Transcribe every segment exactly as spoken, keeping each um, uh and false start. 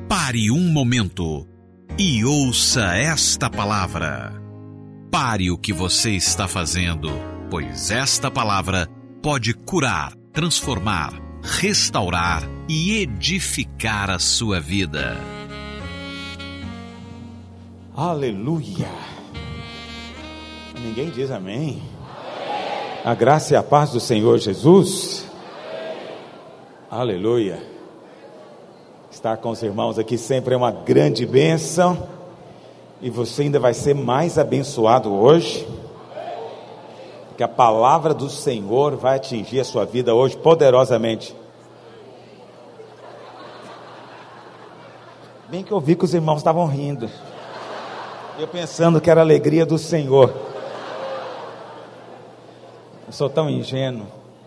Pare um momento e ouça esta palavra. Pare o que você está fazendo, pois esta palavra pode curar, transformar, restaurar e edificar a sua vida. Aleluia! Ninguém diz amém? A graça e a paz do Senhor Jesus. Aleluia! Estar com os irmãos aqui sempre é uma grande bênção. E você ainda vai ser mais abençoado hoje, porque a palavra do Senhor vai atingir a sua vida hoje poderosamente. Bem que eu vi que os irmãos estavam rindo, eu pensando que era a alegria do Senhor. Eu sou tão ingênuo.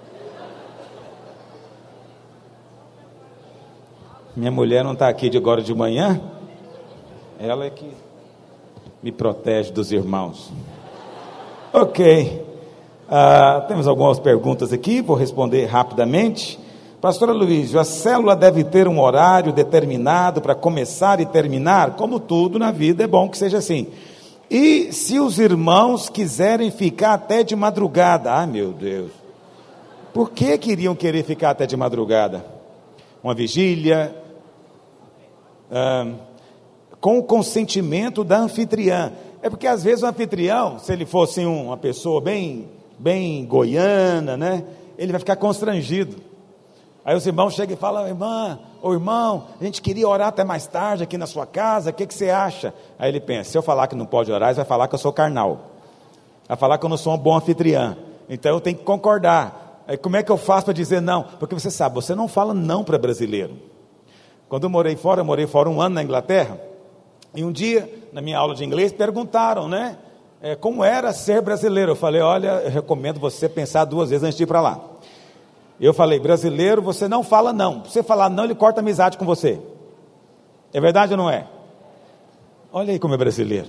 Minha mulher não está aqui de agora de manhã. Ela é que me protege dos irmãos. Ok. Uh, temos algumas perguntas aqui, vou responder rapidamente. Pastor Luiz, a célula deve ter um horário determinado para começar e terminar? Como tudo na vida, é bom que seja assim. E se os irmãos quiserem ficar até de madrugada? Ai, meu Deus. Por que queriam querer ficar até de madrugada? Uma vigília, uh, com o consentimento da anfitriã. É porque às vezes o anfitrião, se ele fosse uma pessoa bem, bem goiana, né, ele vai ficar constrangido. Aí os irmãos chegam e falam: irmã, ou irmão, a gente queria orar até mais tarde aqui na sua casa, o que, que você acha? Aí ele pensa: se eu falar que não pode orar, ele vai falar que eu sou carnal, vai falar que eu não sou um bom anfitriã, então eu tenho que concordar. Aí como é que eu faço para dizer não? Porque você sabe, você não fala não para brasileiro. Quando eu morei fora, eu morei fora um ano na Inglaterra, e um dia, na minha aula de inglês, perguntaram, né, é, como era ser brasileiro. Eu falei: olha, eu recomendo você pensar duas vezes antes de ir para lá. Eu falei: brasileiro, você não fala não. Se você falar não, ele corta amizade com você. É verdade ou não é? Olha aí como é brasileiro.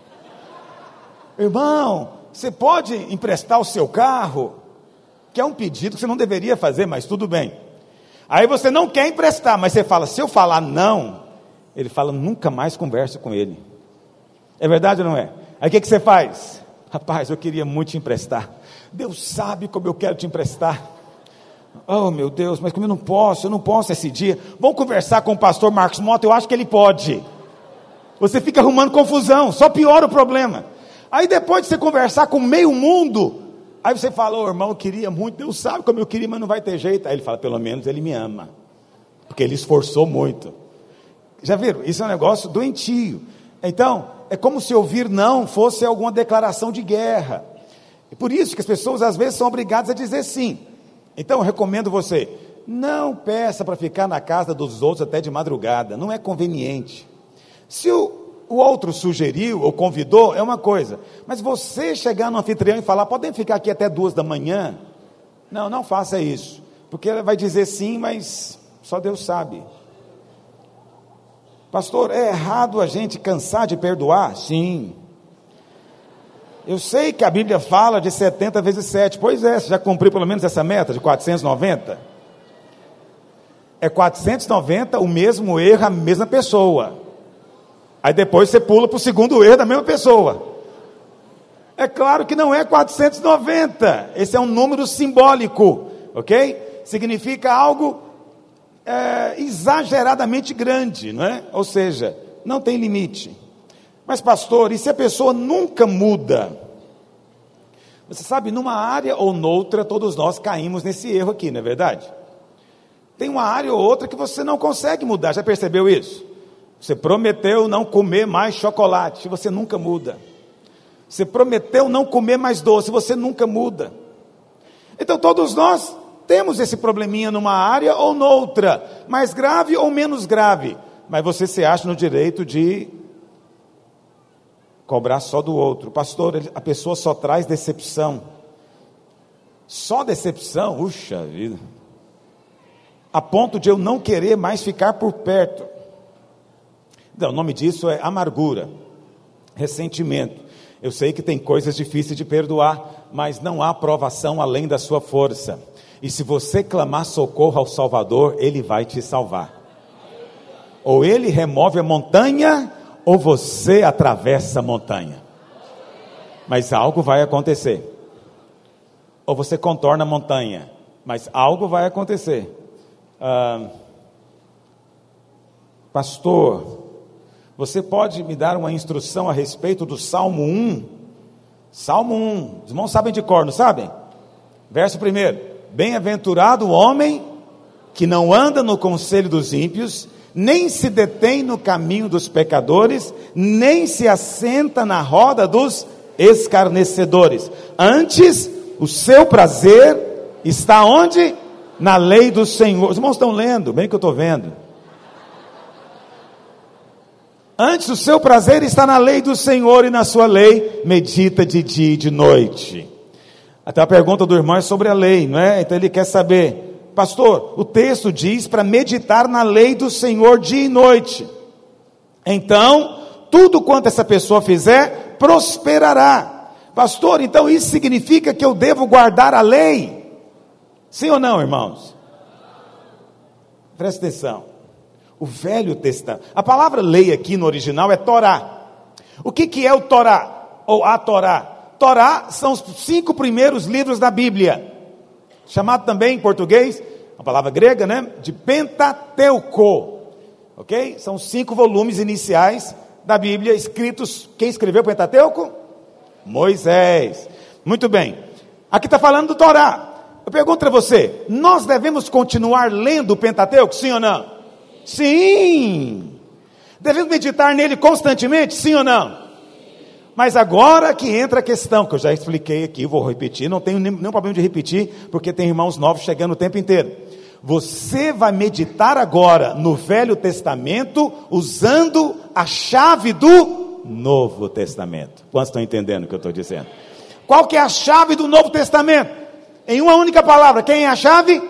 Irmão, você pode emprestar o seu carro? Que é um pedido que você não deveria fazer, mas tudo bem. Aí você não quer emprestar, mas você fala: se eu falar não, ele fala: nunca mais converse com ele. É verdade ou não é? Aí o que, que você faz? Rapaz, eu queria muito te emprestar. Deus sabe como eu quero te emprestar. Oh meu Deus, mas como eu não posso, eu não posso esse dia. Vamos conversar com o pastor Marcos Mota, eu acho que ele pode. Você fica arrumando confusão, só piora o problema. Aí depois de você conversar com meio mundo, aí você fala: ô irmão, eu queria muito, Deus sabe como eu queria, mas não vai ter jeito. Aí ele fala: pelo menos ele me ama, porque ele esforçou muito. Já viram? Isso é um negócio doentio. Então, é como se ouvir não fosse alguma declaração de guerra. E por isso que as pessoas às vezes são obrigadas a dizer sim. Então eu recomendo você, não peça para ficar na casa dos outros até de madrugada, não é conveniente. Se o, o outro sugeriu ou convidou, é uma coisa, mas você chegar no anfitrião e falar: podem ficar aqui até duas da manhã? Não, não faça isso, porque ela vai dizer sim, mas só Deus sabe. Pastor, é errado a gente cansar de perdoar? Sim. Eu sei que a Bíblia fala de setenta vezes sete. Pois é, você já cumpriu pelo menos essa meta de quatrocentos e noventa? É quatrocentos e noventa, o mesmo erro, a mesma pessoa. Aí depois você pula para o segundo erro da mesma pessoa. É claro que não é quatrocentos e noventa. Esse é um número simbólico, ok? Significa algo é, exageradamente grande, não é? Ou seja, não tem limite. Mas pastor, e se a pessoa nunca muda? Você sabe, numa área ou noutra, todos nós caímos nesse erro aqui, não é verdade? Tem uma área ou outra que você não consegue mudar, já percebeu isso? Você prometeu não comer mais chocolate, você nunca muda. Você prometeu não comer mais doce, você nunca muda. Então todos nós temos esse probleminha numa área ou noutra, mais grave ou menos grave, mas você se acha no direito de cobrar só do outro. Pastor, a pessoa só traz decepção. Só decepção? Puxa vida. A ponto de eu não querer mais ficar por perto. Não, o nome disso é amargura, ressentimento. Eu sei que tem coisas difíceis de perdoar, mas não há provação além da sua força. E se você clamar socorro ao Salvador, Ele vai te salvar. Ou ele remove a montanha, ou você atravessa a montanha. Mas algo vai acontecer. Ou você contorna a montanha, mas algo vai acontecer. Ah, pastor, você pode me dar uma instrução a respeito do Salmo um? Salmo um, os irmãos sabem de cor, não sabem? Verso primeiro: bem-aventurado o homem que não anda no conselho dos ímpios, nem se detém no caminho dos pecadores, nem se assenta na roda dos escarnecedores. Antes, o seu prazer está onde? Na lei do Senhor. Os irmãos estão lendo, bem que eu estou vendo. Antes, o seu prazer está na lei do Senhor, e na sua lei medita de dia e de noite. Até a pergunta do irmão é sobre a lei, não é? Então ele quer saber: pastor, o texto diz para meditar na lei do Senhor dia e noite. Então, tudo quanto essa pessoa fizer, prosperará. Pastor, então isso significa que eu devo guardar a lei? Sim ou não, irmãos? Presta atenção. O Velho Testamento, a palavra lei aqui no original é Torá. O que, que é o Torá? Ou a Torá? Torá são os cinco primeiros livros da Bíblia, chamado também em português, a palavra grega, né, de Pentateuco, ok? São cinco volumes iniciais da Bíblia, escritos, quem escreveu o Pentateuco? Moisés. Muito bem, aqui está falando do Torá. Eu pergunto para você, nós devemos continuar lendo o Pentateuco, sim ou não? Sim. Devemos meditar nele constantemente, sim ou não? Mas agora que entra a questão, que eu já expliquei aqui, vou repetir, não tenho nenhum, nenhum problema de repetir, porque tem irmãos novos chegando o tempo inteiro. Você vai meditar agora no Velho Testamento, usando a chave do Novo Testamento. Quantos estão entendendo o que eu estou dizendo? Qual que é a chave do Novo Testamento? Em uma única palavra, quem é a chave?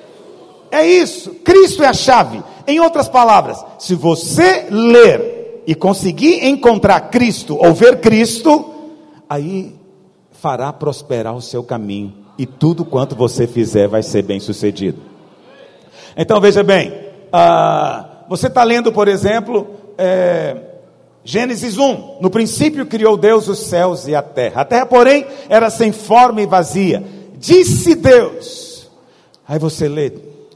É isso, Cristo é a chave. Em outras palavras, se você ler e conseguir encontrar Cristo, ou ver Cristo, aí fará prosperar o seu caminho, e tudo quanto você fizer vai ser bem sucedido. Então veja bem, ah, você está lendo, por exemplo, é, Gênesis um, no princípio criou Deus os céus e a terra, a terra porém era sem forma e vazia, disse Deus, aí você lê,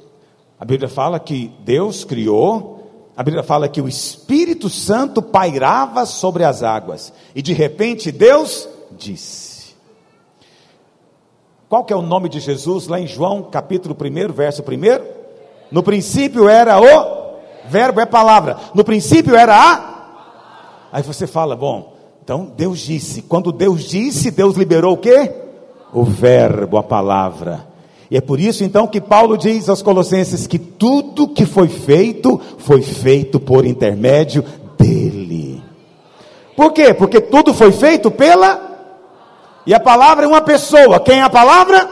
a Bíblia fala que Deus criou, a Bíblia fala que o Espírito Santo pairava sobre as águas, e de repente Deus disse. Qual que é o nome de Jesus lá em João capítulo um, verso um? No princípio era o verbo, é palavra, no princípio era a, aí você fala, bom, então Deus disse, quando Deus disse, Deus liberou o quê? O verbo, a palavra. E é por isso então que Paulo diz aos Colossenses que tudo que foi feito, foi feito por intermédio dele. Por quê? Porque tudo foi feito pela, e a palavra é uma pessoa, quem é a palavra?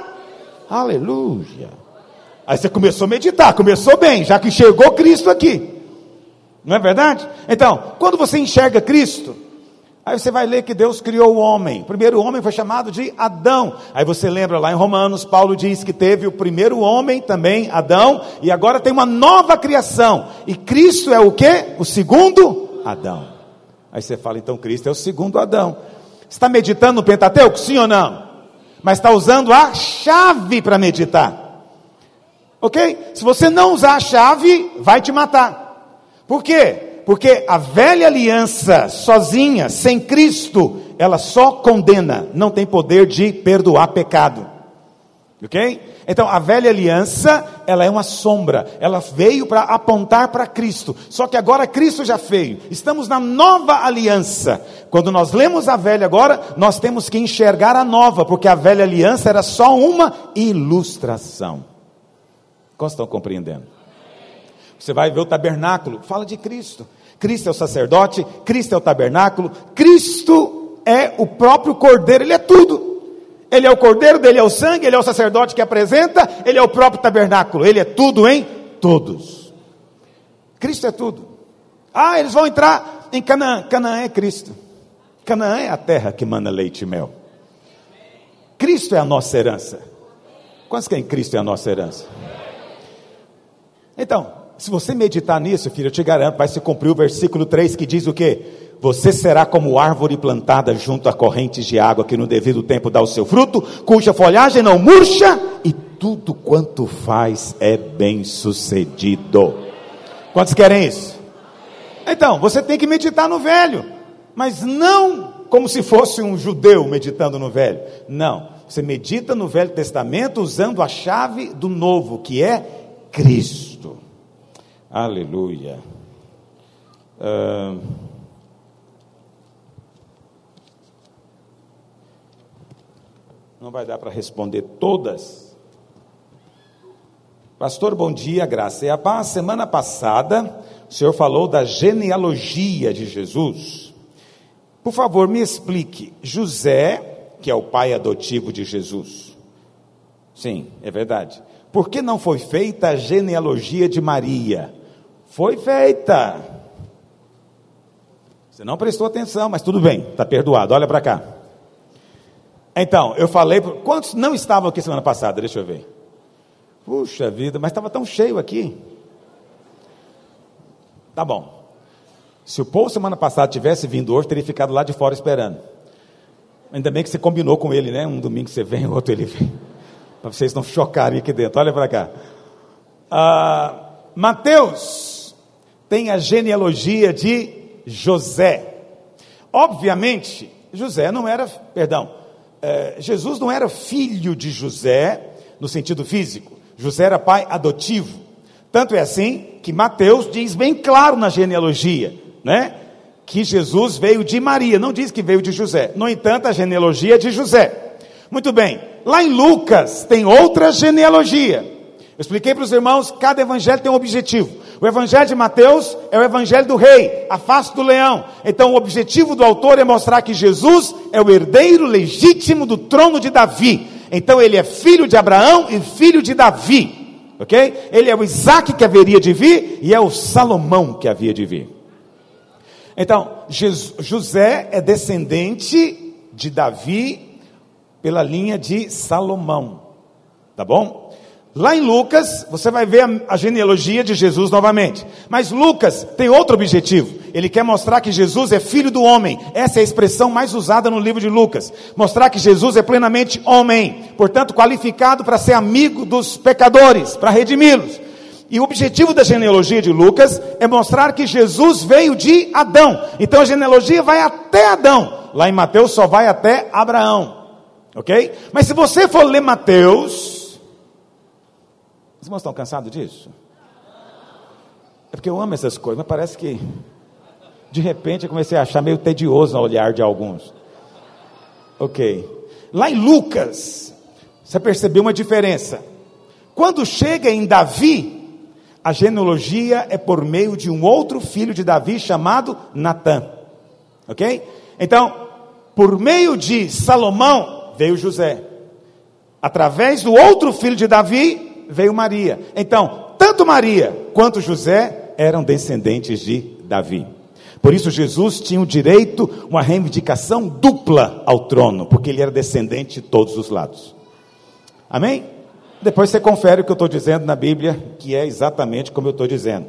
Aleluia. Aí você começou a meditar, começou bem, já que chegou Cristo aqui, não é verdade? Então, quando você enxerga Cristo, aí você vai ler que Deus criou o homem. O primeiro homem foi chamado de Adão. Aí você lembra lá em Romanos, Paulo diz que teve o primeiro homem também, Adão, e agora tem uma nova criação. E Cristo é o quê? O segundo Adão. Aí você fala, então Cristo é o segundo Adão. Você está meditando no Pentateuco? Sim ou não? Mas está usando a chave para meditar. Ok? Se você não usar a chave, vai te matar. Por quê? Porque a velha aliança, sozinha, sem Cristo, ela só condena, não tem poder de perdoar pecado, ok? Então a velha aliança, ela é uma sombra, ela veio para apontar para Cristo, só que agora Cristo já veio, estamos na nova aliança. Quando nós lemos a velha agora, nós temos que enxergar a nova, porque a velha aliança era só uma ilustração. Quantos estão compreendendo? Você vai ver o tabernáculo, fala de Cristo. Cristo é o sacerdote, Cristo é o tabernáculo, Cristo é o próprio cordeiro, Ele é tudo. Ele é o cordeiro, dele é o sangue, Ele é o sacerdote que apresenta, Ele é o próprio tabernáculo, Ele é tudo em todos. Cristo é tudo. Ah, eles vão entrar em Canaã, Canaã é Cristo. Canaã é a terra que mana leite e mel. Cristo é a nossa herança. Quantos que em Cristo é a nossa herança? Então, se você meditar nisso, filho, eu te garanto, vai se cumprir o versículo três que diz o quê? Você será como árvore plantada junto a correntes de água, que no devido tempo dá o seu fruto, cuja folhagem não murcha, e tudo quanto faz é bem sucedido. Quantos querem isso? Então, você tem que meditar no velho, mas não como se fosse um judeu meditando no velho. Não, você medita no Velho Testamento usando a chave do novo, que é Cristo. Aleluia. Uh... Não vai dar para responder todas. Pastor, bom dia, graça e a paz. Semana passada, o senhor falou da genealogia de Jesus. Por favor, me explique. José, que é o pai adotivo de Jesus. Sim, é verdade. Por que não foi feita a genealogia de Maria? Foi feita. Você não prestou atenção, mas tudo bem, está perdoado. Olha para cá. Então, eu falei, quantos não estavam aqui semana passada? Deixa eu ver. Puxa vida, mas estava tão cheio aqui. Tá bom. Se o povo semana passada tivesse vindo hoje, teria ficado lá de fora esperando. Ainda bem que você combinou com ele, né? Um domingo você vem, outro ele vem. Para vocês não chocarem aqui dentro. Olha para cá. Ah, Mateus tem a genealogia de José. Obviamente, José não era, perdão, É, Jesus não era filho de José, no sentido físico. José era pai adotivo. Tanto é assim, que Mateus diz bem claro na genealogia, né? Que Jesus veio de Maria, não diz que veio de José. No entanto, a genealogia é de José. Muito bem, lá em Lucas, tem outra genealogia. Eu expliquei para os irmãos, cada evangelho tem um objetivo. O evangelho de Mateus é o evangelho do rei, a face do leão. Então o objetivo do autor é mostrar que Jesus é o herdeiro legítimo do trono de Davi. Então ele é filho de Abraão e filho de Davi, ok? Ele é o Isaac que haveria de vir e é o Salomão que havia de vir. Então Jesus, José é descendente de Davi pela linha de Salomão, tá bom? Lá em Lucas, você vai ver a, a genealogia de Jesus novamente. Mas Lucas tem outro objetivo. Ele quer mostrar que Jesus é filho do homem. Essa é a expressão mais usada no livro de Lucas. Mostrar que Jesus é plenamente homem. Portanto, qualificado para ser amigo dos pecadores, para redimi-los. E o objetivo da genealogia de Lucas é mostrar que Jesus veio de Adão. Então a genealogia vai até Adão. Lá em Mateus só vai até Abraão. Ok? Mas se você for ler Mateus... Os irmãos estão cansados disso? É porque eu amo essas coisas, mas parece que de repente eu comecei a achar meio tedioso no olhar de alguns. Ok. Lá em Lucas, você percebeu uma diferença. Quando chega em Davi, a genealogia é por meio de um outro filho de Davi chamado Natã. Ok? Então, por meio de Salomão veio José. Através do outro filho de Davi veio Maria. Então, tanto Maria quanto José eram descendentes de Davi. Por isso Jesus tinha o direito, uma reivindicação dupla ao trono, porque ele era descendente de todos os lados. Amém? Depois você confere o que eu estou dizendo na Bíblia, que é exatamente como eu estou dizendo.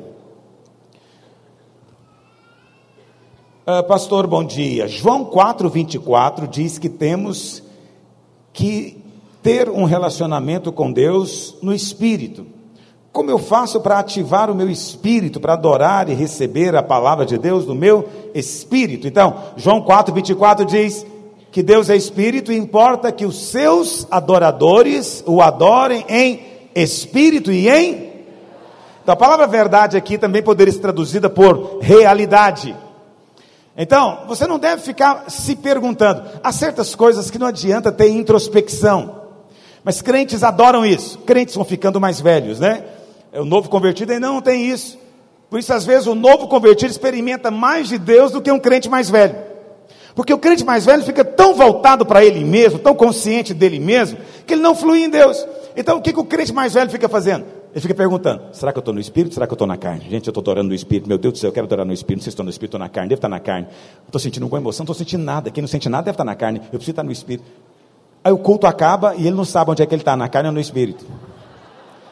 Uh, pastor, bom dia. João quatro, vinte e quatro diz que temos que ter um relacionamento com Deus no Espírito. Como eu faço para ativar o meu espírito, para adorar e receber a palavra de Deus no meu espírito? Então, João quatro, vinte e quatro diz que Deus é Espírito e importa que os seus adoradores o adorem em espírito e em... Então, a palavra verdade aqui também poderia ser traduzida por realidade. Então, você não deve ficar se perguntando. Há certas coisas que não adianta ter introspecção. Mas crentes adoram isso. Crentes vão ficando mais velhos, né? O novo convertido ainda não tem isso. Por isso, às vezes, o novo convertido experimenta mais de Deus do que um crente mais velho. Porque o crente mais velho fica tão voltado para ele mesmo, tão consciente dele mesmo, que ele não flui em Deus. Então, o que, que o crente mais velho fica fazendo? Ele fica perguntando, será que eu estou no Espírito? Será que eu estou na carne? Gente, eu estou adorando no Espírito. Meu Deus do céu, eu quero adorar no Espírito. Não sei se estou no Espírito ou na carne. Deve estar na carne. Estou sentindo alguma emoção, não estou sentindo nada. Quem não sente nada deve estar na carne. Eu preciso estar no Espírito. Aí o culto acaba e ele não sabe onde é que ele está, na carne ou no Espírito.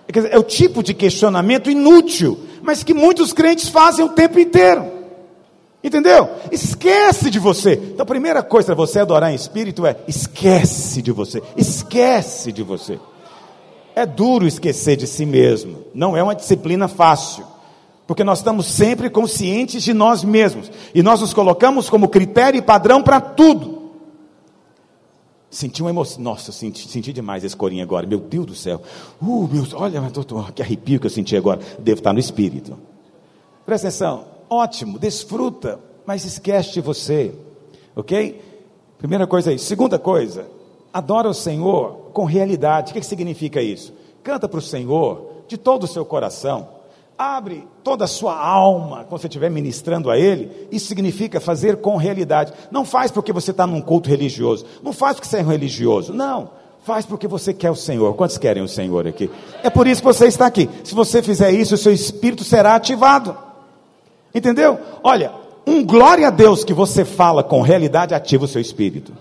Quer dizer, é o tipo de questionamento inútil, mas que muitos crentes fazem o tempo inteiro. Entendeu? Esquece de você. Então a primeira coisa para você adorar em espírito é: esquece de você, esquece de você. É duro esquecer de si mesmo, não é uma disciplina fácil, porque nós estamos sempre conscientes de nós mesmos, e nós nos colocamos como critério e padrão para tudo. Senti uma emoção, nossa, senti, senti demais esse corinho agora, meu Deus do céu, uh, meu, olha, tô, tô, que arrepio que eu senti agora, devo estar no espírito. Presta atenção, ótimo, desfruta, mas esquece de você, ok? Primeira coisa aí. Segunda coisa, adora o Senhor com realidade. O que, que significa isso? Canta para o Senhor de todo o seu coração, abre toda a sua alma, quando você estiver ministrando a Ele. Isso significa fazer com realidade. Não faz porque você está num culto religioso, não faz porque você é religioso, não, faz porque você quer o Senhor. Quantos querem o Senhor aqui? É por isso que você está aqui. Se você fizer isso, o seu espírito será ativado, entendeu? Olha, um glória a Deus que você fala com realidade ativa o seu espírito.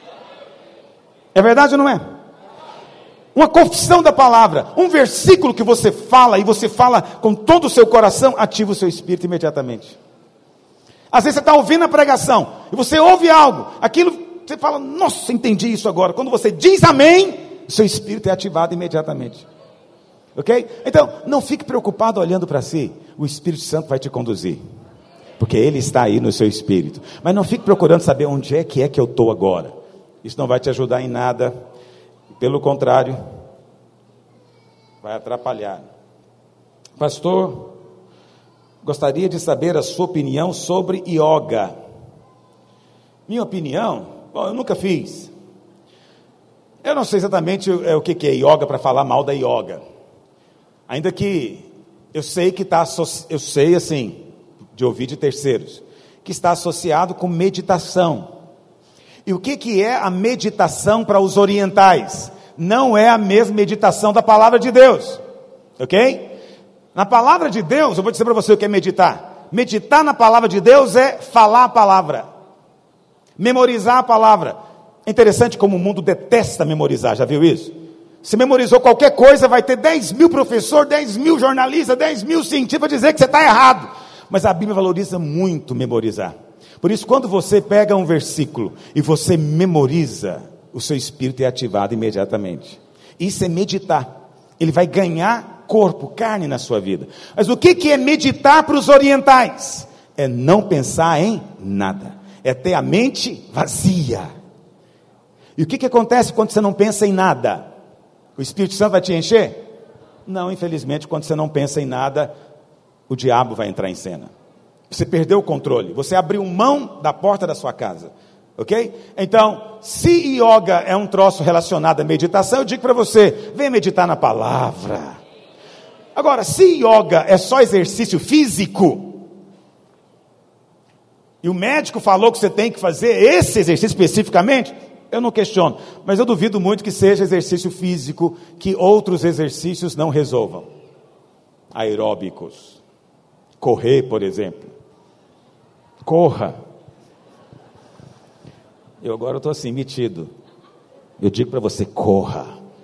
É verdade ou não é? Uma confissão da palavra, um versículo que você fala, e você fala com todo o seu coração, ativa o seu espírito imediatamente. Às vezes você está ouvindo a pregação, e você ouve algo, aquilo, você fala, nossa, entendi isso agora. Quando você diz amém, o seu espírito é ativado imediatamente. Ok? Então, não fique preocupado olhando para si, o Espírito Santo vai te conduzir, porque Ele está aí no seu espírito. Mas não fique procurando saber onde é que é que eu estou agora. Isso não vai te ajudar em nada. Pelo contrário, vai atrapalhar. Pastor, gostaria de saber a sua opinião sobre yoga. Minha opinião? Bom, eu nunca fiz. Eu não sei exatamente o que é yoga para falar mal da yoga. Ainda que eu sei que está, eu sei assim, de ouvir de terceiros, que está associado com meditação. E o que, que é a meditação para os orientais? Não é a mesma meditação da palavra de Deus, ok? Na palavra de Deus, eu vou dizer para você o que é meditar. Meditar na palavra de Deus é falar a palavra, memorizar a palavra. É interessante como o mundo detesta memorizar, já viu isso? Se memorizou qualquer coisa, vai ter dez mil professores, dez mil jornalistas, dez mil cientistas para dizer que você está errado. Mas a Bíblia valoriza muito memorizar. Por isso, quando você pega um versículo e você memoriza, o seu espírito é ativado imediatamente. Isso é meditar. Ele vai ganhar corpo, carne na sua vida. Mas o que, que é meditar para os orientais? É não pensar em nada. É ter a mente vazia. E o que, que acontece quando você não pensa em nada? O Espírito Santo vai te encher? Não, infelizmente, quando você não pensa em nada, o diabo vai entrar em cena. Você perdeu o controle, você abriu mão da porta da sua casa, ok? Então, se yoga é um troço relacionado à meditação, eu digo para você, venha meditar na palavra. Agora, se yoga é só exercício físico, e o médico falou que você tem que fazer esse exercício especificamente, eu não questiono, mas eu duvido muito que seja exercício físico, que outros exercícios não resolvam. Aeróbicos, correr, por exemplo. Corra. Eu agora estou assim, metido. Eu digo para você, corra.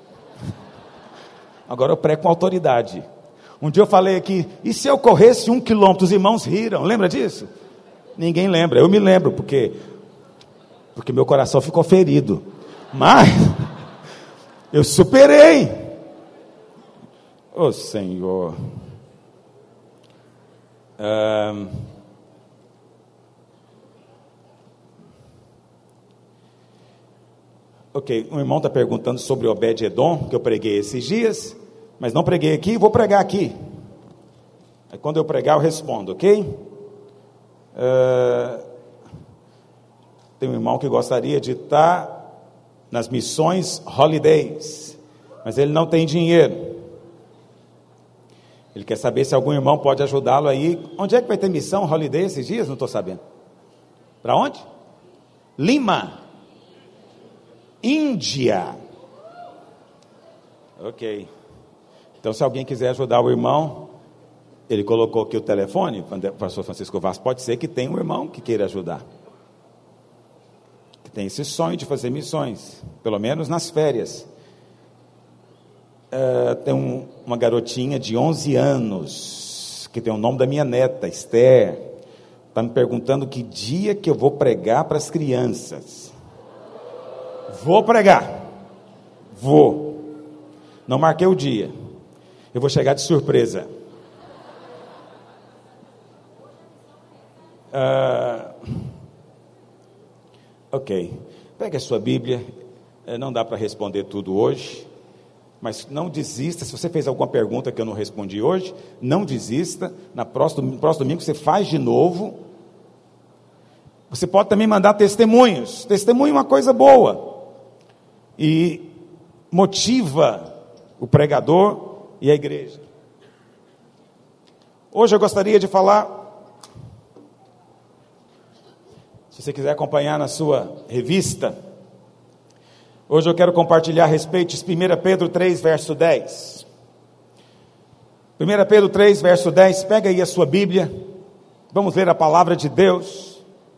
Agora eu prego com autoridade. Um dia eu falei aqui, e se eu corresse um quilômetro? Os irmãos riram, lembra disso? Ninguém lembra, eu me lembro, porque, porque meu coração ficou ferido. Mas, eu superei. Ô Senhor. Um, ok, um irmão está perguntando sobre Obed-Edom, que eu preguei esses dias, mas não preguei aqui, vou pregar aqui. Aí, quando eu pregar eu respondo, ok? Uh, tem um irmão que gostaria de estar nas missões Holidays, mas ele não tem dinheiro. Ele quer saber se algum irmão pode ajudá-lo aí. Onde é que vai ter missão Holiday esses dias? Não estou sabendo. Para onde? Lima, Índia. Ok. Então, se alguém quiser ajudar o irmão, ele colocou aqui o telefone, o pastor Francisco Vaz, pode ser que tenha um irmão que queira ajudar, que tem esse sonho de fazer missões, pelo menos nas férias. uh, tem um, uma garotinha de onze anos, que tem o nome da minha neta, Esther, está me perguntando que dia que eu vou pregar para as crianças. Vou pregar, vou, não marquei o dia, eu vou chegar de surpresa. Uh, ok, pegue a sua Bíblia, não dá para responder tudo hoje, mas não desista. Se você fez alguma pergunta que eu não respondi hoje, não desista, na próxima, no próximo domingo você faz de novo. Você pode também mandar testemunhos, testemunho é uma coisa boa, e motiva o pregador e a igreja. Hoje eu gostaria de falar, se você quiser acompanhar na sua revista, hoje eu quero compartilhar a respeito de primeira Pedro três, verso dez. primeira Pedro três, verso dez, pega aí a sua Bíblia, vamos ler a palavra de Deus.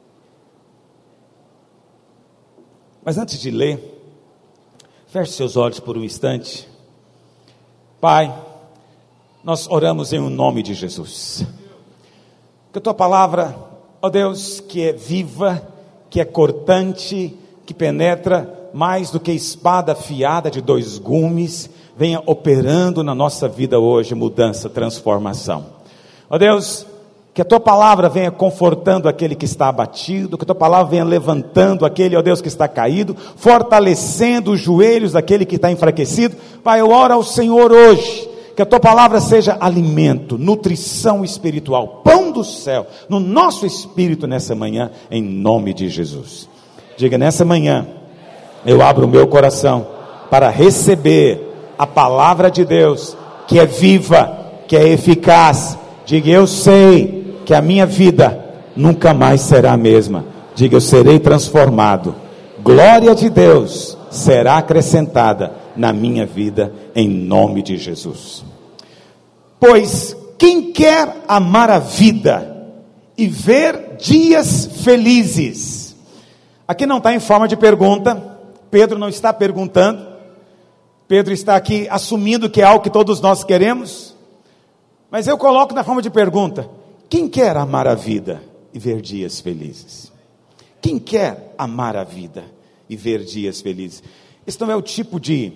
Mas antes de ler, feche seus olhos por um instante. Pai, nós oramos em o nome de Jesus, que a tua palavra, ó Deus, que é viva, que é cortante, que penetra mais do que espada afiada de dois gumes, venha operando na nossa vida hoje, mudança, transformação. Ó Deus, que a tua palavra venha confortando aquele que está abatido, que a tua palavra venha levantando aquele, ó Deus, que está caído, fortalecendo os joelhos daquele que está enfraquecido. Pai, eu oro ao Senhor hoje, que a tua palavra seja alimento, nutrição espiritual, pão do céu, no nosso espírito nessa manhã, em nome de Jesus. Diga, nessa manhã, eu abro o meu coração para receber a palavra de Deus, que é viva, que é eficaz. Diga, eu sei que a minha vida nunca mais será a mesma. Diga, eu serei transformado. Glória de Deus será acrescentada na minha vida, em nome de Jesus. Pois quem quer amar a vida e ver dias felizes, aqui não está em forma de pergunta, Pedro não está perguntando, Pedro está aqui assumindo que é algo que todos nós queremos, mas eu coloco na forma de pergunta: quem quer amar a vida e ver dias felizes? Quem quer amar a vida e ver dias felizes? Esse não é o tipo de,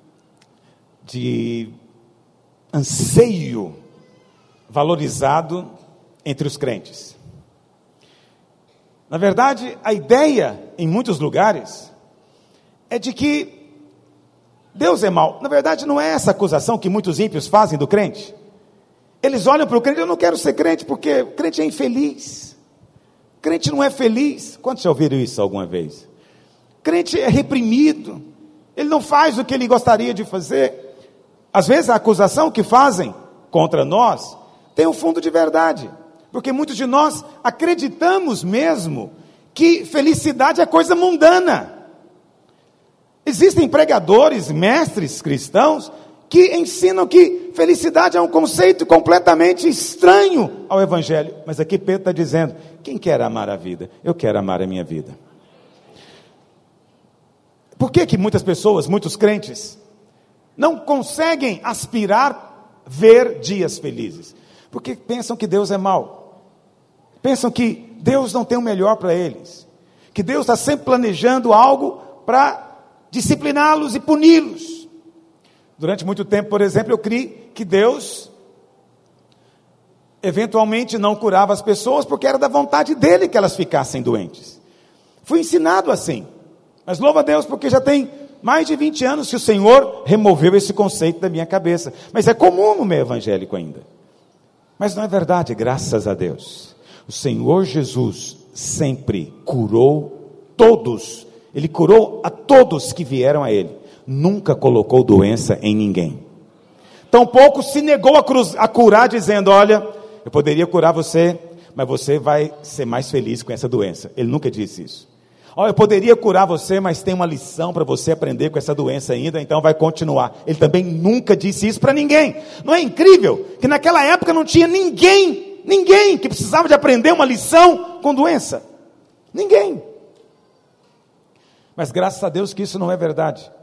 de anseio valorizado entre os crentes. Na verdade, a ideia em muitos lugares é de que Deus é mau. Na verdade, não é essa acusação que muitos ímpios fazem do crente. Eles olham para o crente: eu não quero ser crente porque o crente é infeliz, o crente não é feliz. Quantos já ouviram isso alguma vez? O crente é reprimido, ele não faz o que ele gostaria de fazer. Às vezes a acusação que fazem contra nós tem um fundo de verdade, porque muitos de nós acreditamos mesmo que felicidade é coisa mundana. Existem pregadores, mestres cristãos, que ensinam que felicidade é um conceito completamente estranho ao Evangelho. Mas aqui Pedro está dizendo: quem quer amar a vida? Eu quero amar a minha vida. Por que que muitas pessoas, muitos crentes, não conseguem aspirar ver dias felizes? Porque pensam que Deus é mau. Pensam que Deus não tem o melhor para eles. Que Deus está sempre planejando algo para discipliná-los e puni-los. Durante muito tempo, por exemplo, eu criei que Deus eventualmente não curava as pessoas porque era da vontade dele que elas ficassem doentes. Fui ensinado assim, mas louva a Deus porque já tem mais de vinte anos que o Senhor removeu esse conceito da minha cabeça. Mas é comum no meio evangélico ainda. Mas não é verdade, graças a Deus. O Senhor Jesus sempre curou todos. Ele curou a todos que vieram a Ele. Nunca colocou doença em ninguém. Tampouco se negou a, cruz, a curar, dizendo: olha, eu poderia curar você, mas você vai ser mais feliz com essa doença. Ele nunca disse isso. Olha, eu poderia curar você, mas tem uma lição para você aprender com essa doença ainda, então vai continuar. Ele também nunca disse isso para ninguém. Não é incrível que naquela época não tinha ninguém, ninguém que precisava de aprender uma lição com doença? Ninguém. Mas graças a Deus que isso não é verdade.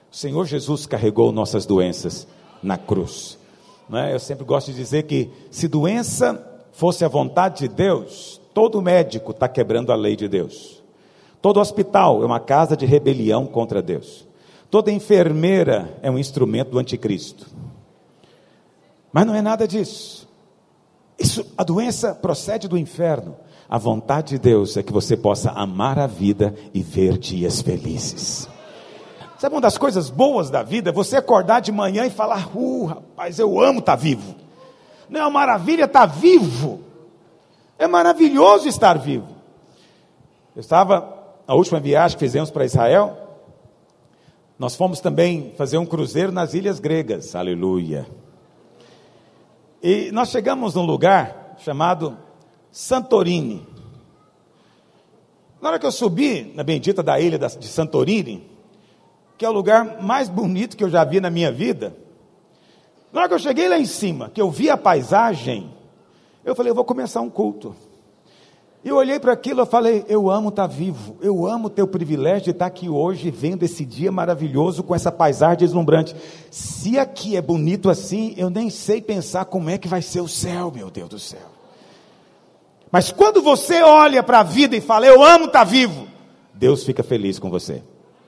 O Senhor Jesus carregou nossas doenças na cruz. Não é? Eu sempre gosto de dizer que se doença fosse a vontade de Deus, todo médico está quebrando a lei de Deus. Todo hospital é uma casa de rebelião contra Deus. Toda enfermeira é um instrumento do anticristo. Mas não é nada disso. Isso, a doença procede do inferno. A vontade de Deus é que você possa amar a vida e ver dias felizes. Sabe uma das coisas boas da vida? É você acordar de manhã e falar, uh, rapaz, eu amo estar vivo. Não é uma maravilha estar vivo. É maravilhoso estar vivo. Eu estava, na última viagem que fizemos para Israel, nós fomos também fazer um cruzeiro nas ilhas gregas, aleluia. E nós chegamos num lugar chamado Santorini. Na hora que eu subi na bendita da ilha de Santorini, que é o lugar mais bonito que eu já vi na minha vida, na hora que eu cheguei lá em cima, que eu vi a paisagem, eu falei, eu vou começar um culto. E eu olhei para aquilo, eu falei, eu amo estar vivo, eu amo ter o privilégio de estar aqui hoje, vendo esse dia maravilhoso, com essa paisagem deslumbrante. Se aqui é bonito assim, eu nem sei pensar como é que vai ser o céu, meu Deus do céu. Mas quando você olha para a vida e fala, eu amo estar vivo, Deus fica feliz com você.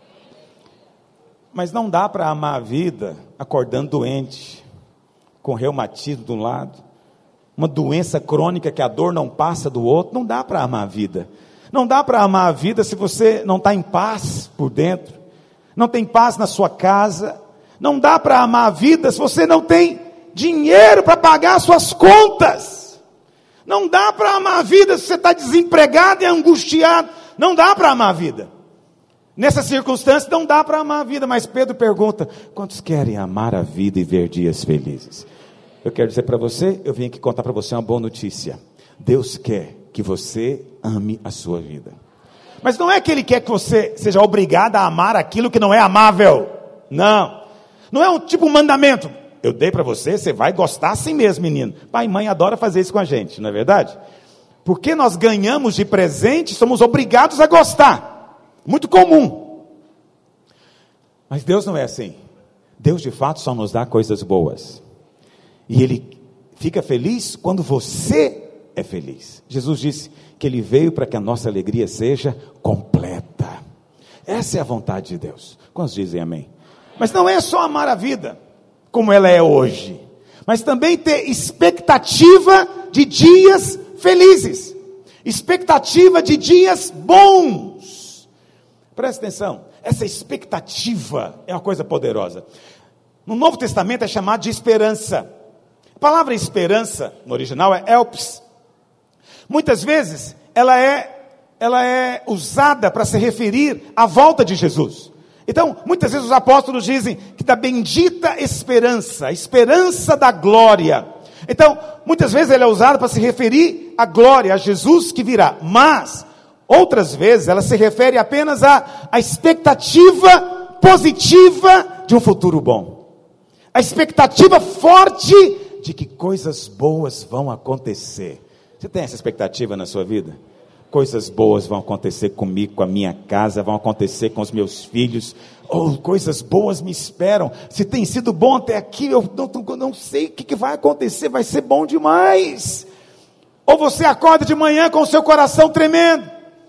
Mas não dá para amar a vida acordando doente, com reumatismo de um lado, uma doença crônica que a dor não passa do outro. Não dá para amar a vida. Não dá para amar a vida se você não está em paz por dentro, não tem paz na sua casa. Não dá para amar a vida se você não tem dinheiro para pagar as suas contas. Não dá para amar a vida se você está desempregado e angustiado. Não dá para amar a vida. Nessa circunstância não dá para amar a vida. Mas Pedro pergunta, quantos querem amar a vida e ver dias felizes? Eu quero dizer para você, eu vim aqui contar para você uma boa notícia. Deus quer que você ame a sua vida. Mas não é que Ele quer que você seja obrigado a amar aquilo que não é amável. Não. Não é um tipo de mandamento. Eu dei para você, você vai gostar assim mesmo, menino. Pai e mãe adoram fazer isso com a gente, não é verdade? Porque nós ganhamos de presente, somos obrigados a gostar. Muito comum. Mas Deus não é assim. Deus de fato só nos dá coisas boas. E Ele fica feliz quando você é feliz. Jesus disse que Ele veio para que a nossa alegria seja completa. Essa é a vontade de Deus. Quantos dizem amém? Mas não é só amar a vida como ela é hoje, mas também ter expectativa de dias felizes, expectativa de dias bons. Presta atenção, essa expectativa é uma coisa poderosa. No Novo Testamento é chamado de esperança. A palavra esperança, no original, é elpis. Muitas vezes, ela é, ela é usada para se referir à volta de Jesus. Então, muitas vezes os apóstolos dizem que da bendita esperança, a esperança da glória. Então, muitas vezes ela é usada para se referir à glória, a Jesus que virá. Mas, outras vezes, ela se refere apenas à, à expectativa positiva de um futuro bom. A expectativa forte de que coisas boas vão acontecer. Você tem essa expectativa na sua vida? Coisas boas vão acontecer comigo, com a minha casa, vão acontecer com os meus filhos. Oh, coisas boas me esperam. Se tem sido bom até aqui, eu não, não sei o que, que vai acontecer, vai ser bom demais. Ou você acorda de manhã com o seu coração tremendo,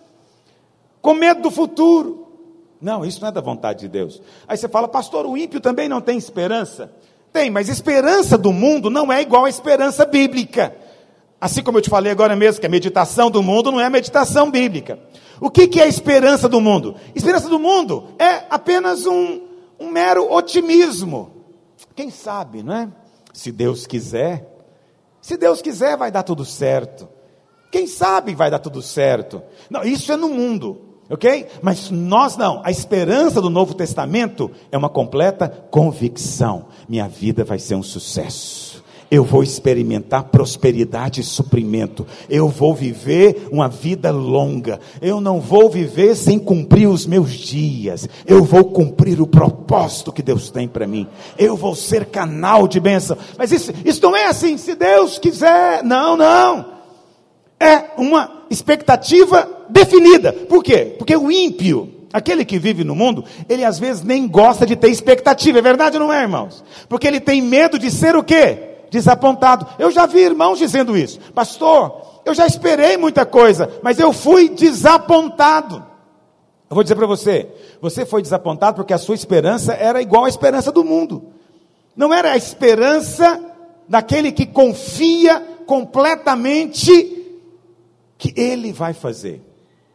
com medo do futuro. Não, isso não é da vontade de Deus. Aí você fala, pastor, o ímpio também não tem esperança? Tem, mas esperança do mundo não é igual à esperança bíblica. Assim como eu te falei agora mesmo, que a meditação do mundo não é a meditação bíblica. O que, que é a esperança do mundo? Esperança do mundo é apenas um, um mero otimismo. Quem sabe, não é? Se Deus quiser, se Deus quiser vai dar tudo certo. Quem sabe vai dar tudo certo. Não, isso é no mundo, ok? Mas nós não. A esperança do Novo Testamento é uma completa convicção. Minha vida vai ser um sucesso. Eu vou experimentar prosperidade e suprimento. Eu vou viver uma vida longa. Eu não vou viver sem cumprir os meus dias. Eu vou cumprir o propósito que Deus tem para mim. Eu vou ser canal de bênção. Mas isso, isso não é assim, se Deus quiser. Não, não. É uma expectativa definida. Por quê? Porque o ímpio, Aquele que vive no mundo, ele às vezes nem gosta de ter expectativa, é verdade ou não é, irmãos? Porque ele tem medo de ser o quê? Desapontado. Eu já vi irmãos dizendo isso. Pastor, eu já esperei muita coisa, mas eu fui desapontado. Eu vou dizer para você, você foi desapontado porque a sua esperança era igual à esperança do mundo. Não era a esperança daquele que confia completamente que ele vai fazer.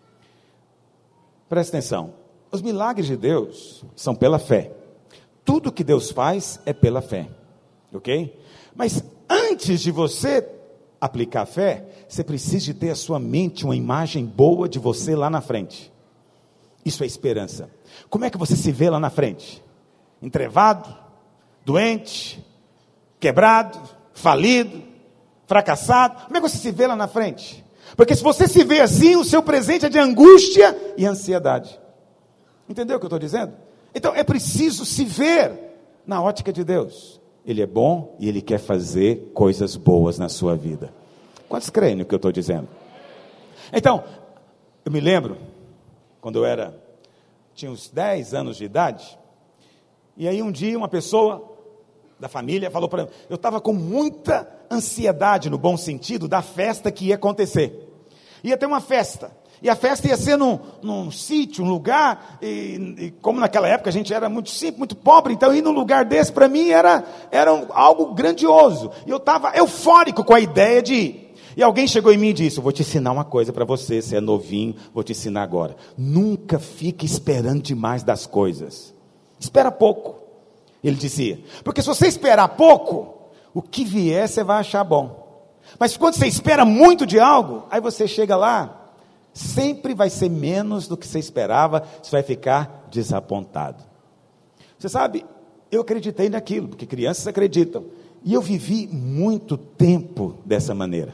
Presta atenção, os milagres de Deus são pela fé. Tudo que Deus faz é pela fé, ok? Mas antes de você aplicar fé, você precisa de ter a sua mente uma imagem boa de você lá na frente. Isso é esperança. Como é que você se vê lá na frente? Entrevado, doente, quebrado, falido, fracassado. Como é que você se vê lá na frente? Porque se você se vê assim, o seu presente é de angústia e ansiedade. Entendeu o que eu estou dizendo? Então é preciso se ver na ótica de Deus. Ele é bom e Ele quer fazer coisas boas na sua vida. Quantos creem no que eu estou dizendo? Então, eu me lembro, quando eu era, tinha uns dez anos de idade, e aí um dia uma pessoa da família falou para mim, eu estava com muita ansiedade, no bom sentido, da festa que ia acontecer. Ia ter uma festa. E a festa ia ser num, num sítio, um lugar, e, e como naquela época a gente era muito simples, muito pobre, então ir num lugar desse para mim era, era um, algo grandioso. E eu estava eufórico com a ideia de ir. E alguém chegou em mim e disse, eu vou te ensinar uma coisa para você, você é novinho, vou te ensinar agora. Nunca fique esperando demais das coisas. Espera pouco. Ele dizia, porque se você esperar pouco, o que vier você vai achar bom. Mas quando você espera muito de algo, aí você chega lá, sempre vai ser menos do que você esperava, você vai ficar desapontado. Você sabe, eu acreditei naquilo, porque crianças acreditam, e eu vivi muito tempo dessa maneira.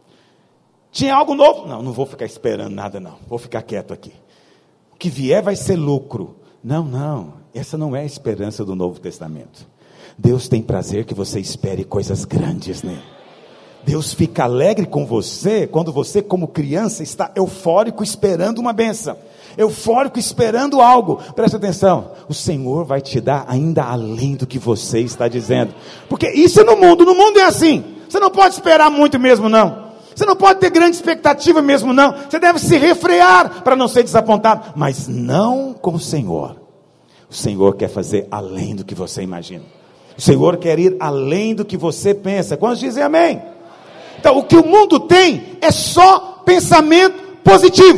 Tinha algo novo? Não, não vou ficar esperando nada não, vou ficar quieto aqui. O que vier vai ser lucro. Não, não, essa não é a esperança do Novo Testamento. Deus tem prazer que você espere coisas grandes nele. Deus fica alegre com você quando você, como criança, está eufórico esperando uma bênção, eufórico esperando algo. Presta atenção, o Senhor vai te dar ainda além do que você está dizendo, porque isso é no mundo, no mundo é assim, você não pode esperar muito mesmo não, você não pode ter grande expectativa mesmo não, você deve se refrear para não ser desapontado, mas não com o Senhor. O Senhor quer fazer além do que você imagina, o Senhor quer ir além do que você pensa. Quantos dizem amém? Então, o que o mundo tem é só pensamento positivo.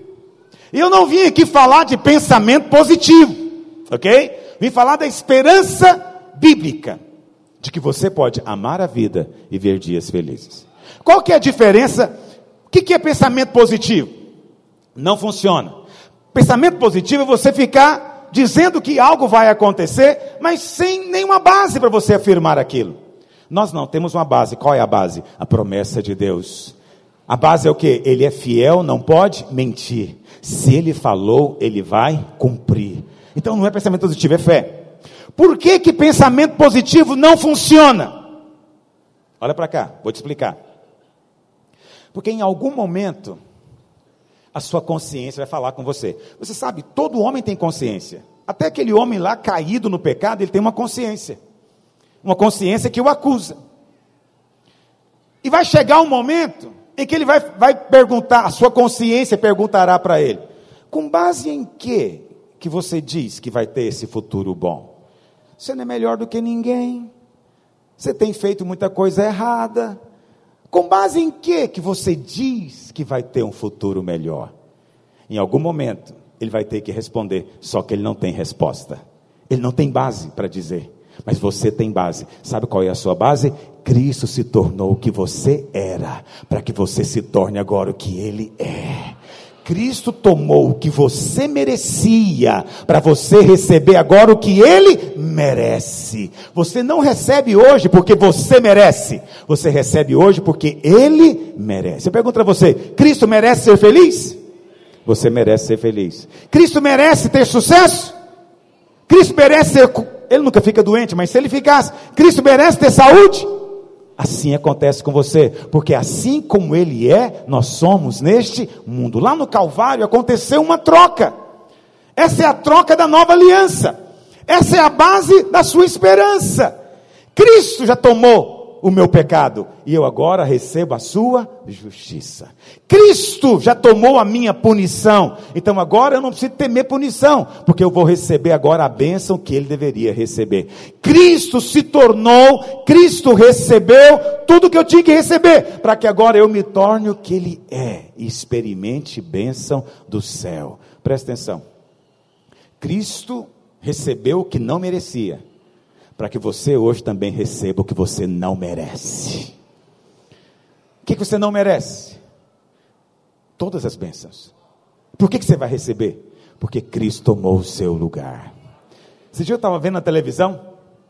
E eu não vim aqui falar de pensamento positivo, ok? Vim falar da esperança bíblica, de que você pode amar a vida e ver dias felizes. Qual que é a diferença? O que que é pensamento positivo? Não funciona. Pensamento positivo é você ficar dizendo que algo vai acontecer, mas sem nenhuma base para você afirmar aquilo. Nós não temos uma base. Qual é a base? A promessa de Deus. A base é o quê? Ele é fiel, não pode mentir. Se Ele falou, Ele vai cumprir. Então não é pensamento positivo, é fé. Por que que pensamento positivo não funciona? Olha para cá, vou te explicar. Porque em algum momento, a sua consciência vai falar com você. Você sabe, todo homem tem consciência. Até aquele homem lá caído no pecado, ele tem uma consciência. Uma consciência que o acusa. E vai chegar um momento em que ele vai, vai perguntar, a sua consciência perguntará para ele, com base em que que você diz que vai ter esse futuro bom? Você não é melhor do que ninguém, você tem feito muita coisa errada, com base em que que você diz que vai ter um futuro melhor? Em algum momento, ele vai ter que responder, só que ele não tem resposta, ele não tem base para dizer. Mas você tem base. Sabe qual é a sua base? Cristo se tornou o que você era, para que você se torne agora o que Ele é. Cristo tomou o que você merecia, para você receber agora o que Ele merece. Você não recebe hoje porque você merece, você recebe hoje porque Ele merece. Eu pergunto para você, Cristo merece ser feliz? Você merece ser feliz. Cristo merece ter sucesso? Cristo merece ser... Ele nunca fica doente, mas se ele ficasse, Cristo merece ter saúde? Assim acontece com você, porque assim como Ele é, nós somos neste mundo. Lá no Calvário aconteceu uma troca. Essa é a troca da nova aliança. Essa é a base da sua esperança. Cristo já tomou o meu pecado e eu agora recebo a sua justiça. Cristo já tomou a minha punição, então agora eu não preciso temer punição, porque eu vou receber agora a bênção que ele deveria receber. Cristo se tornou, Cristo recebeu tudo que eu tinha que receber, para que agora eu me torne o que ele é, e experimente bênção do céu. Presta atenção, Cristo recebeu o que não merecia, para que você hoje também receba o que você não merece. O que, que você não merece? Todas as bênçãos. Por que, que você vai receber? Porque Cristo tomou o seu lugar. Esse dia eu estava vendo na televisão.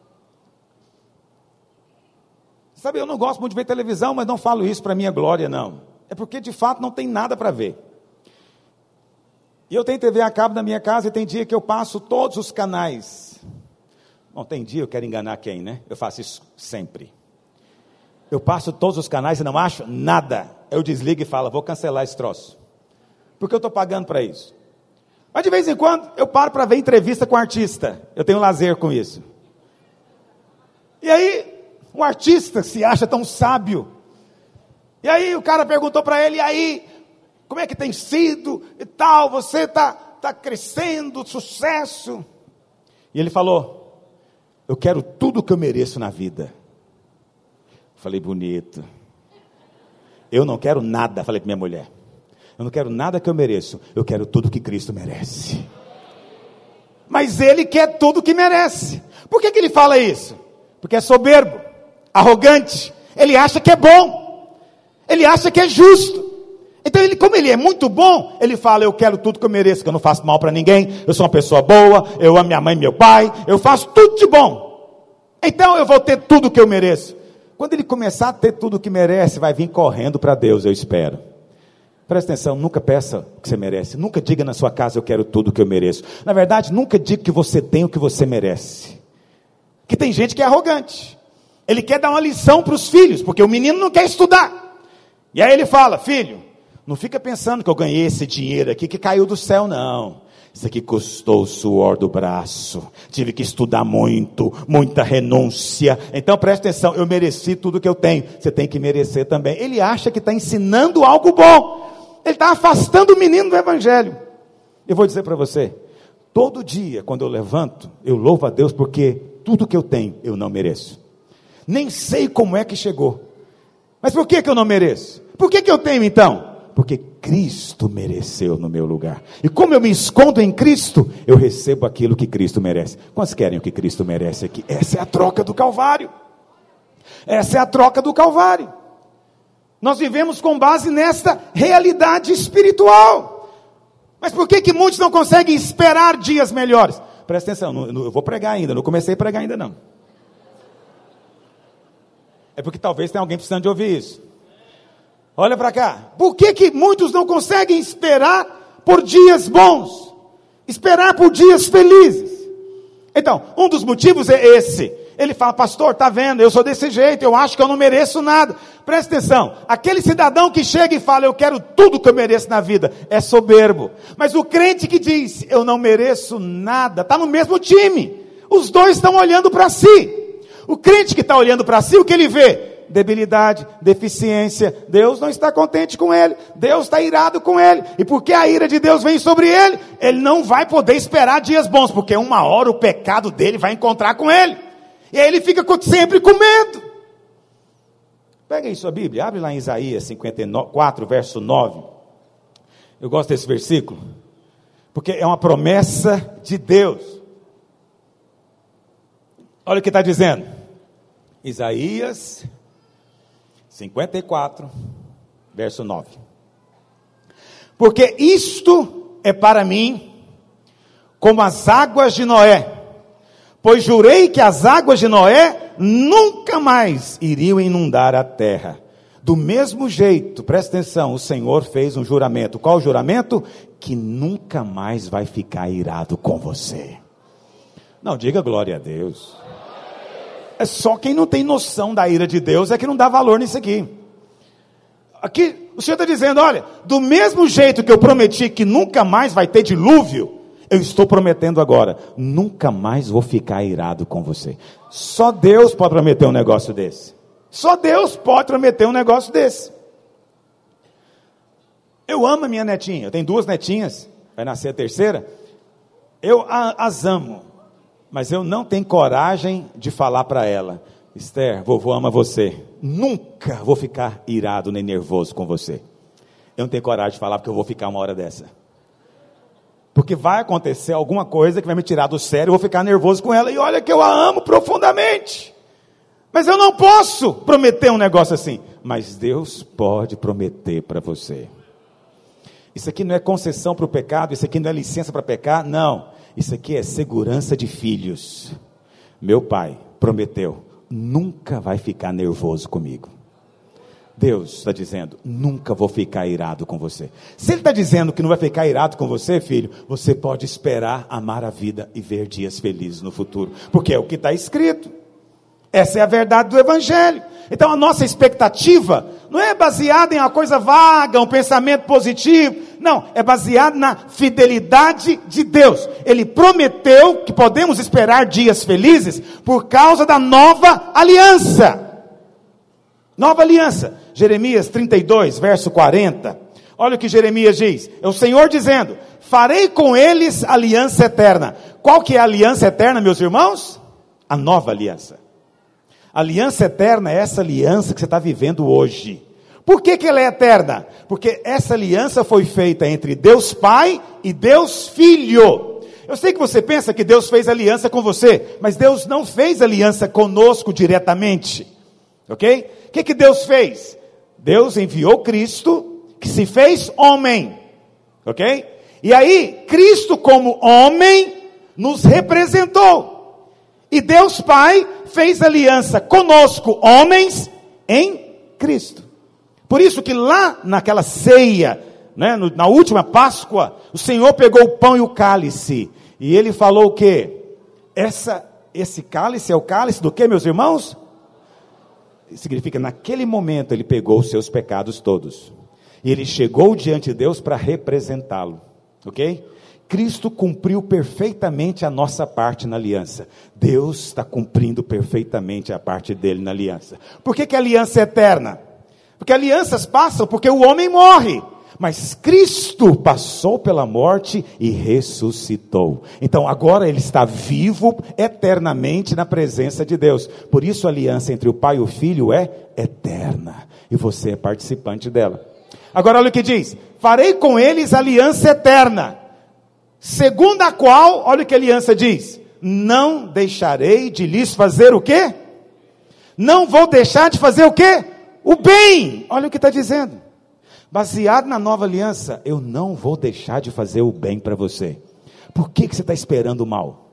Sabe, eu não gosto muito de ver televisão, mas não falo isso para minha glória, não. É porque de fato não tem nada para ver. E eu tenho T V a cabo na minha casa e tem dia que eu passo todos os canais. Bom, tem dia eu quero enganar quem, né? Eu faço isso sempre. Eu passo todos os canais e não acho nada. Eu desligo e falo, vou cancelar esse troço. Porque eu estou pagando para isso. Mas de vez em quando eu paro para ver entrevista com artista. Eu tenho lazer com isso. E aí, o artista se acha tão sábio. E aí o cara perguntou para ele, e aí, como é que tem sido e tal? Você está tá crescendo, sucesso. E ele falou, eu quero tudo que eu mereço na vida. Falei, bonito. Eu não quero nada, falei para minha mulher. Eu não quero nada que eu mereço, eu quero tudo que Cristo merece. Mas ele quer tudo que merece. Por que que ele fala isso? Porque é soberbo, arrogante. Ele acha que é bom. Ele acha que é justo. Então, ele, como ele é muito bom, ele fala, eu quero tudo que eu mereço, que eu não faço mal para ninguém, eu sou uma pessoa boa, eu amo minha mãe e meu pai, eu faço tudo de bom. Então, eu vou ter tudo que eu mereço. Quando ele começar a ter tudo que merece, vai vir correndo para Deus, eu espero. Presta atenção, nunca peça o que você merece. Nunca diga na sua casa, eu quero tudo que eu mereço. Na verdade, nunca diga que você tem o que você merece. Que tem gente que é arrogante. Ele quer dar uma lição para os filhos, porque o menino não quer estudar. E aí ele fala, filho, não fica pensando que eu ganhei esse dinheiro aqui que caiu do céu, não. Isso aqui custou o suor do braço. Tive que estudar muito, muita renúncia. Então presta atenção, eu mereci tudo que eu tenho. Você tem que merecer também. Ele acha que está ensinando algo bom. Ele está afastando o menino do evangelho. Eu vou dizer para você, todo dia quando eu levanto, eu louvo a Deus porque tudo que eu tenho, eu não mereço. Nem sei como é que chegou. Mas por que que eu não mereço? Por que que eu tenho então? Porque Cristo mereceu no meu lugar. E como eu me escondo em Cristo, eu recebo aquilo que Cristo merece. Quantos querem o que Cristo merece aqui? Essa é a troca do Calvário. Essa é a troca do Calvário. Nós vivemos com base nesta realidade espiritual. Mas por que que muitos não conseguem esperar dias melhores? Presta atenção, não, não, eu vou pregar ainda, não comecei a pregar ainda não. É porque talvez tenha alguém precisando de ouvir isso. Olha para cá, por que que muitos não conseguem esperar por dias bons? Esperar por dias felizes? Então, um dos motivos é esse. Ele fala, pastor, está vendo, eu sou desse jeito, eu acho que eu não mereço nada. Presta atenção, aquele cidadão que chega e fala, eu quero tudo que eu mereço na vida, é soberbo. Mas o crente que diz, eu não mereço nada, está no mesmo time. Os dois estão olhando para si. O crente que está olhando para si, o que ele vê? Debilidade, deficiência. Deus não está contente com ele. Deus está irado com ele. E porque a ira de Deus vem sobre ele, ele não vai poder esperar dias bons, porque uma hora o pecado dele vai encontrar com ele. E aí ele fica sempre com medo. Pega aí sua Bíblia, abre lá em Isaías cinquenta e quatro, verso nove. Eu gosto desse versículo, porque é uma promessa de Deus. Olha o que está dizendo. Isaías cinquenta e quatro, verso nove. Porque isto é para mim como as águas de Noé, pois jurei que as águas de Noé nunca mais iriam inundar a terra. Do mesmo jeito, presta atenção, o Senhor fez um juramento. Qual o juramento? Que nunca mais vai ficar irado com você. Não, diga glória a Deus. É só quem não tem noção da ira de Deus é que não dá valor nisso aqui. Aqui o Senhor está dizendo, olha, do mesmo jeito que eu prometi que nunca mais vai ter dilúvio, Eu estou prometendo agora, nunca mais vou ficar irado com você. Só Deus pode prometer um negócio desse. Só Deus pode prometer um negócio desse. Eu amo a minha netinha, eu tenho duas netinhas, vai nascer a terceira. Eu as amo, mas eu não tenho coragem de falar para ela: Esther, vovô ama você, nunca vou ficar irado nem nervoso com você. Eu não tenho coragem de falar porque eu vou ficar uma hora dessa. Porque vai acontecer alguma coisa que vai me tirar do sério, eu vou ficar nervoso com ela, e olha que eu a amo profundamente. Mas eu não posso prometer um negócio assim. Mas Deus pode prometer para você. Isso aqui não é concessão para o pecado, isso aqui não é licença para pecar, não. Isso aqui é segurança de filhos. Meu pai prometeu, nunca vai ficar nervoso comigo. Deus está dizendo, nunca vou ficar irado com você. Se Ele está dizendo que não vai ficar irado com você, filho, você pode esperar amar a vida e ver dias felizes no futuro. Porque é o que está escrito. Essa é a verdade do Evangelho. Então a nossa expectativa não é baseada em uma coisa vaga, um pensamento positivo. Não, é baseado na fidelidade de Deus. Ele prometeu que podemos esperar dias felizes por causa da nova aliança. Nova aliança. Jeremias trinta e dois, verso quarenta. Olha o que Jeremias diz. É o Senhor dizendo, farei com eles aliança eterna. Qual que é a aliança eterna, meus irmãos? A nova aliança. A aliança eterna é essa aliança que você está vivendo hoje. Por que que ela é eterna? Porque essa aliança foi feita entre Deus Pai e Deus Filho. Eu sei que você pensa que Deus fez aliança com você, mas Deus não fez aliança conosco diretamente. Ok? O que que Deus fez? Deus enviou Cristo, que se fez homem. Ok? E aí, Cristo como homem, nos representou. E Deus Pai fez aliança conosco, homens, em Cristo. Por isso que lá naquela ceia, né, no, na última Páscoa, o Senhor pegou o pão e o cálice. E Ele falou o quê? Essa, esse cálice é o cálice do quê, meus irmãos? Significa, naquele momento, Ele pegou os seus pecados todos. E Ele chegou diante de Deus para representá-lo. Ok? Cristo cumpriu perfeitamente a nossa parte na aliança. Deus está cumprindo perfeitamente a parte dele na aliança. Por que que a aliança é eterna? Porque alianças passam porque o homem morre. Mas Cristo passou pela morte e ressuscitou. Então agora Ele está vivo eternamente na presença de Deus. Por isso a aliança entre o Pai e o Filho é eterna. E você é participante dela. Agora olha o que diz. Farei com eles aliança eterna. Segundo a qual, olha o que a aliança diz. Não deixarei de lhes fazer o quê? Não vou deixar de fazer o quê? O bem. Olha o que está dizendo. Baseado na nova aliança, eu não vou deixar de fazer o bem para você. Por que que você está esperando o mal?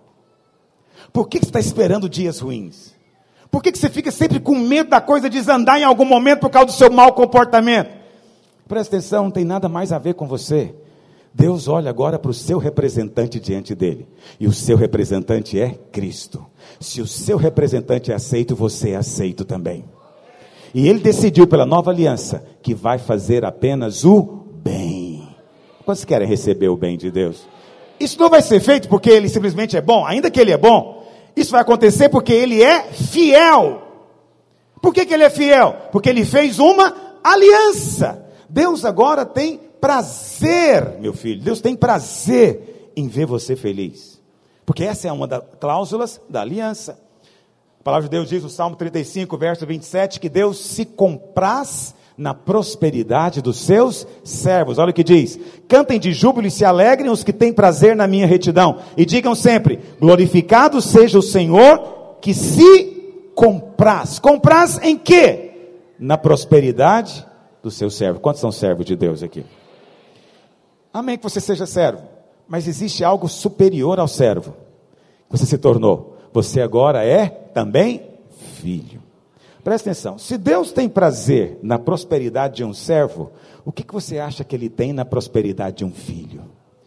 Por que que você está esperando dias ruins? Por que que você fica sempre com medo da coisa desandar em algum momento por causa do seu mau comportamento? Presta atenção, não tem nada mais a ver com você. Deus olha agora para o seu representante diante dele. E o seu representante é Cristo. Se o seu representante é aceito, você é aceito também. E Ele decidiu pela nova aliança que vai fazer apenas o bem. Quantos querem receber o bem de Deus? Isso não vai ser feito porque Ele simplesmente é bom, ainda que Ele é bom. Isso vai acontecer porque Ele é fiel. Por que que Ele é fiel? Porque Ele fez uma aliança. Deus agora tem prazer, meu filho. Deus tem prazer em ver você feliz. Porque essa é uma das cláusulas da aliança. A palavra de Deus diz no Salmo trinta e cinco, verso vinte e sete, que Deus se compraz na prosperidade dos seus servos. Olha o que diz. Cantem de júbilo e se alegrem os que têm prazer na minha retidão. E digam sempre, glorificado seja o Senhor que se compraz. Compraz em quê? Na prosperidade do seu servo. Quantos são servos de Deus aqui? Amém que você seja servo. Mas existe algo superior ao servo. Você se tornou. Você agora é também filho. Presta atenção. Se Deus tem prazer na prosperidade de um servo, o que, que você acha que Ele tem na prosperidade de um filho?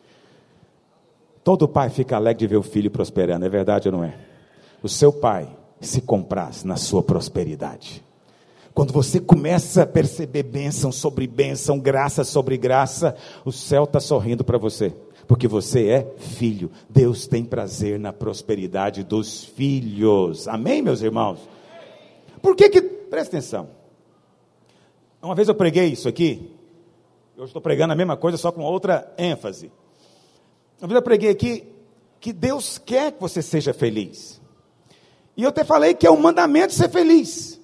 Todo pai fica alegre de ver o filho prosperando. É verdade ou não é? O seu pai se compraz na sua prosperidade. Quando você começa a perceber bênção sobre bênção, graça sobre graça, o céu está sorrindo para você. porque você é filho. Deus tem prazer na prosperidade dos filhos. Amém, meus irmãos? Por que que, presta atenção, uma vez eu preguei isso aqui, eu estou pregando a mesma coisa, só com outra ênfase. Uma vez eu preguei aqui, que Deus quer que você seja feliz, e eu até falei que é um mandamento ser feliz.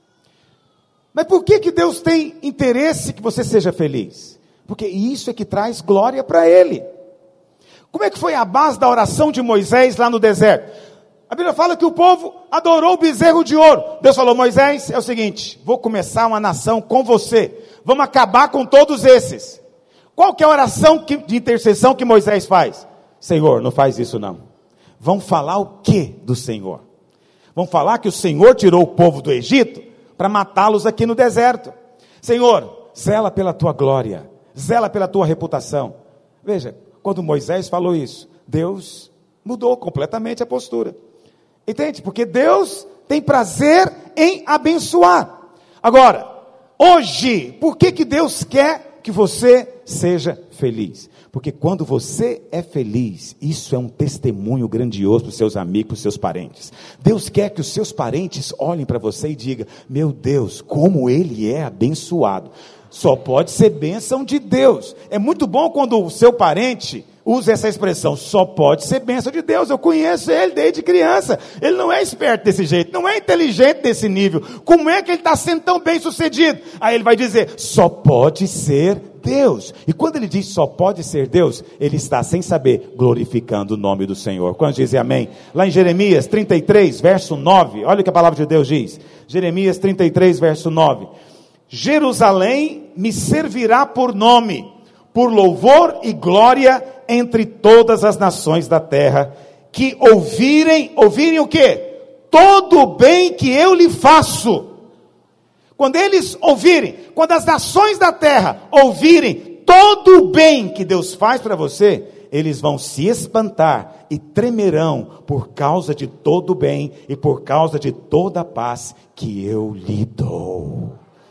Mas por que que Deus tem interesse que você seja feliz? Porque isso é que traz glória para Ele. Como é que foi a base da oração de Moisés lá no deserto? A Bíblia fala que o povo adorou o bezerro de ouro. Deus falou: Moisés, é o seguinte, vou começar uma nação com você, vamos acabar com todos esses. Qual que é a oração que, de intercessão que Moisés faz? Senhor, não faz isso não. Vão falar o que do Senhor? Vão falar que o Senhor tirou o povo do Egito para matá-los aqui no deserto. Senhor, zela pela tua glória, zela pela tua reputação. Veja, quando Moisés falou isso, Deus mudou completamente a postura. Entende? Porque Deus tem prazer em abençoar. Agora, hoje, por que que Deus quer que você seja feliz? Porque quando você é feliz, isso é um testemunho grandioso para os seus amigos, para os seus parentes. Deus quer que os seus parentes olhem para você e digam: meu Deus, como ele é abençoado. Só pode ser bênção de Deus. É muito bom quando o seu parente usa essa expressão: só pode ser bênção de Deus. Eu conheço ele desde criança. Ele não é esperto desse jeito, não é inteligente desse nível. Como é que ele está sendo tão bem sucedido? Aí ele vai dizer: só pode ser Deus. E quando ele diz só pode ser Deus, ele está, sem saber, glorificando o nome do Senhor. Quando dizem amém? Lá em Jeremias trinta e três, verso nove, olha o que a palavra de Deus diz. Jeremias trinta e três, verso nove. Jerusalém me servirá por nome, por louvor e glória entre todas as nações da terra, que ouvirem, ouvirem o quê? Todo o bem que eu lhe faço. Quando eles ouvirem, quando as nações da terra ouvirem todo o bem que Deus faz para você, eles vão se espantar e tremerão por causa de todo o bem e por causa de toda a paz que eu lhe dou.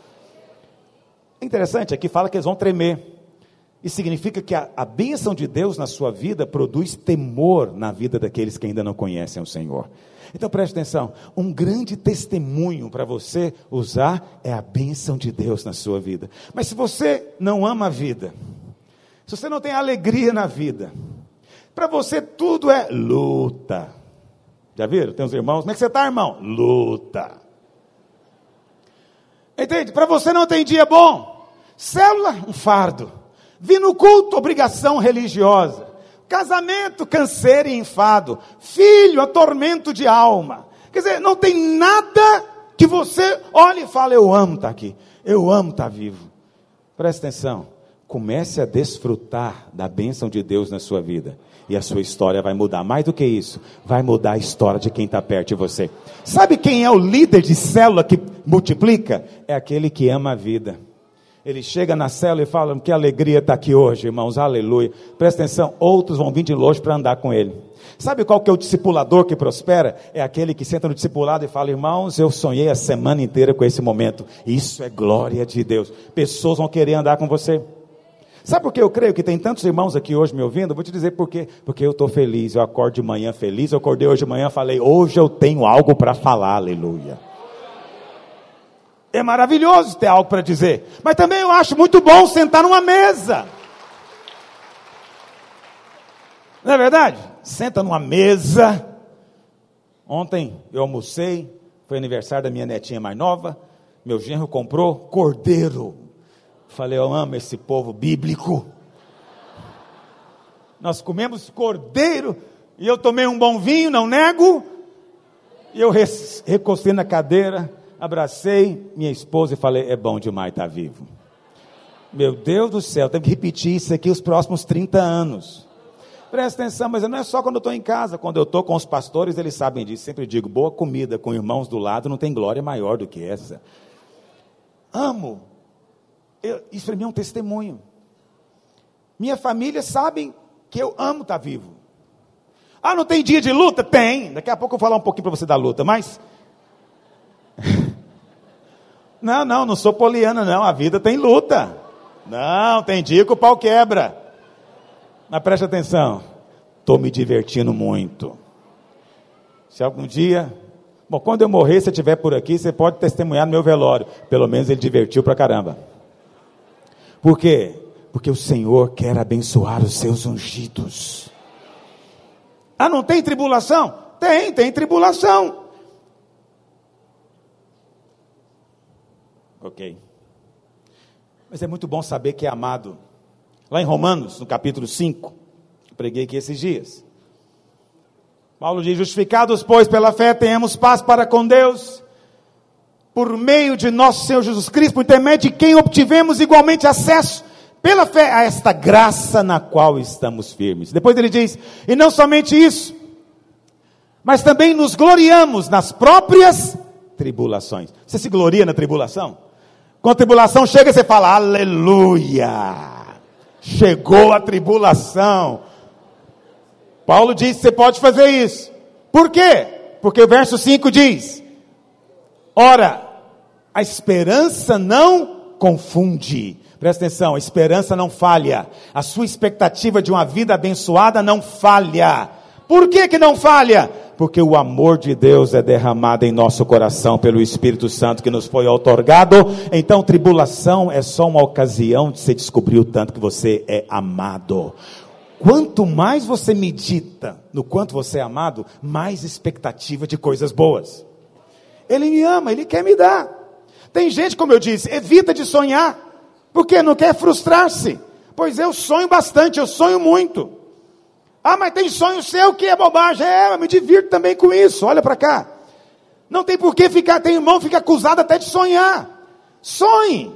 É interessante, aqui fala que eles vão tremer. Isso significa que a, a bênção de Deus na sua vida produz temor na vida daqueles que ainda não conhecem o Senhor. Então preste atenção, um grande testemunho para você usar é a bênção de Deus na sua vida. Mas se você não ama a vida, se você não tem alegria na vida, para você tudo é luta. Já viram? Tem uns irmãos, como é que você está, irmão? Luta. Entende? Para você não tem dia bom, célula, um fardo. Vir no culto, obrigação religiosa. Casamento, canseiro e enfado. Filho, atormento de alma. Quer dizer, não tem nada que você olhe e fale: eu amo estar aqui, eu amo estar vivo. Presta atenção, comece a desfrutar da bênção de Deus na sua vida, e a sua história vai mudar. Mais do que isso, vai mudar a história de quem está perto de você. Sabe quem é o líder de célula que multiplica? É aquele que ama a vida. Ele chega na célula e fala: que alegria estar aqui hoje, irmãos, aleluia. Presta atenção, outros vão vir de longe para andar com ele. Sabe qual que é o discipulador que prospera? É aquele que senta no discipulado e fala: irmãos, eu sonhei a semana inteira com esse momento. Isso é glória de Deus. Pessoas vão querer andar com você. Sabe por que eu creio que tem tantos irmãos aqui hoje me ouvindo? Eu vou te dizer por quê. Porque eu estou feliz, eu acordo de manhã feliz. Eu acordei hoje de manhã e falei: hoje eu tenho algo para falar, aleluia. É maravilhoso ter algo para dizer, mas também eu acho muito bom sentar numa mesa. Não é verdade? Senta numa mesa. Ontem eu almocei, foi aniversário da minha netinha mais nova, meu genro comprou cordeiro. Falei: eu amo esse povo bíblico. Nós comemos cordeiro, e eu tomei um bom vinho, não nego, e eu recostei na cadeira, abracei minha esposa e falei: é bom demais estar vivo. Meu Deus do céu, tenho que repetir isso aqui os próximos trinta anos. Presta atenção, mas não é só quando eu estou em casa. Quando eu estou com os pastores, eles sabem disso. Sempre digo: boa comida com irmãos do lado não tem glória maior do que essa. Amo. Eu, isso para mim é um testemunho. Minha família sabe que eu amo estar vivo. Ah, não tem dia de luta? Tem. Daqui a pouco eu vou falar um pouquinho para você da luta, mas... Não, não, não sou poliana não, a vida tem luta. Não, tem dia que o pau quebra. Mas preste atenção, estou me divertindo muito. Se algum dia, bom, quando eu morrer, se eu estiver por aqui, você pode testemunhar no meu velório. Pelo menos ele divertiu pra caramba. Por quê? Porque o Senhor quer abençoar os seus ungidos. Ah, não tem tribulação? Tem, tem tribulação. Ok. Mas é muito bom saber que é amado. Lá em Romanos, no capítulo cinco, preguei aqui esses dias. Paulo diz: justificados, pois, pela fé, tenhamos paz para com Deus, por meio de nosso Senhor Jesus Cristo, por intermédio de quem obtivemos igualmente acesso, pela fé, a esta graça na qual estamos firmes. Depois ele diz: e não somente isso, mas também nos gloriamos nas próprias tribulações. Você se gloria na tribulação? Quando a tribulação chega, você fala: aleluia, chegou a tribulação. Paulo diz que você pode fazer isso. Por quê? Porque o verso cinco diz: ora, a esperança não confunde. Presta atenção, a esperança não falha. A sua expectativa de uma vida abençoada não falha. Por que que não falha? Porque o amor de Deus é derramado em nosso coração pelo Espírito Santo que nos foi outorgado. Então tribulação é só uma ocasião de você descobrir o tanto que você é amado. Quanto mais você medita no quanto você é amado, mais expectativa de coisas boas. Ele me ama, Ele quer me dar. Tem gente, como eu disse, evita de sonhar, porque não quer frustrar-se. Pois eu sonho bastante, eu sonho muito. Ah, mas tem sonho seu que é bobagem. É, eu me divirto também com isso, olha para cá. Não tem por que ficar, tem irmão que fica acusado até de sonhar. Sonhe.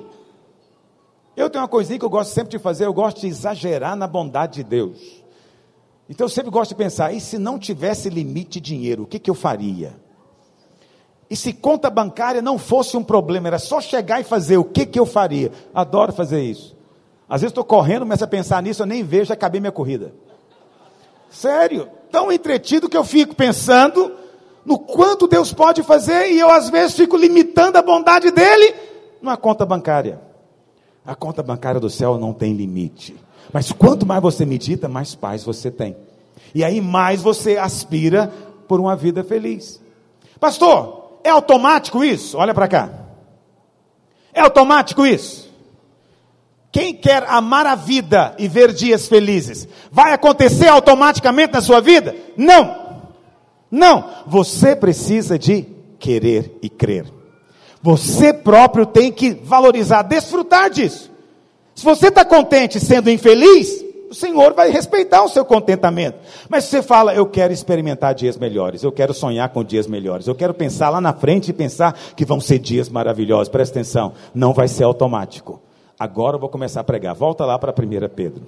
Eu tenho uma coisinha que eu gosto sempre de fazer, eu gosto de exagerar na bondade de Deus. Então eu sempre gosto de pensar: e se não tivesse limite de dinheiro, o que que eu faria? E se conta bancária não fosse um problema, era só chegar e fazer, o que que eu faria? Adoro fazer isso. Às vezes estou correndo, começo a pensar nisso, eu nem vejo, já acabei minha corrida. Sério, tão entretido que eu fico pensando no quanto Deus pode fazer, e eu às vezes fico limitando a bondade dele numa conta bancária. A conta bancária do céu não tem limite. Mas quanto mais você medita, mais paz você tem. E aí mais você aspira por uma vida feliz. Pastor, é automático isso? Olha para cá. É automático isso? Quem quer amar a vida e ver dias felizes, vai acontecer automaticamente na sua vida? Não. Não. Você precisa de querer e crer. Você próprio tem que valorizar, desfrutar disso. Se você está contente sendo infeliz, o Senhor vai respeitar o seu contentamento. Mas se você fala: eu quero experimentar dias melhores, eu quero sonhar com dias melhores, eu quero pensar lá na frente e pensar que vão ser dias maravilhosos. Presta atenção, não vai ser automático. Agora eu vou começar a pregar. Volta lá para primeira Pedro.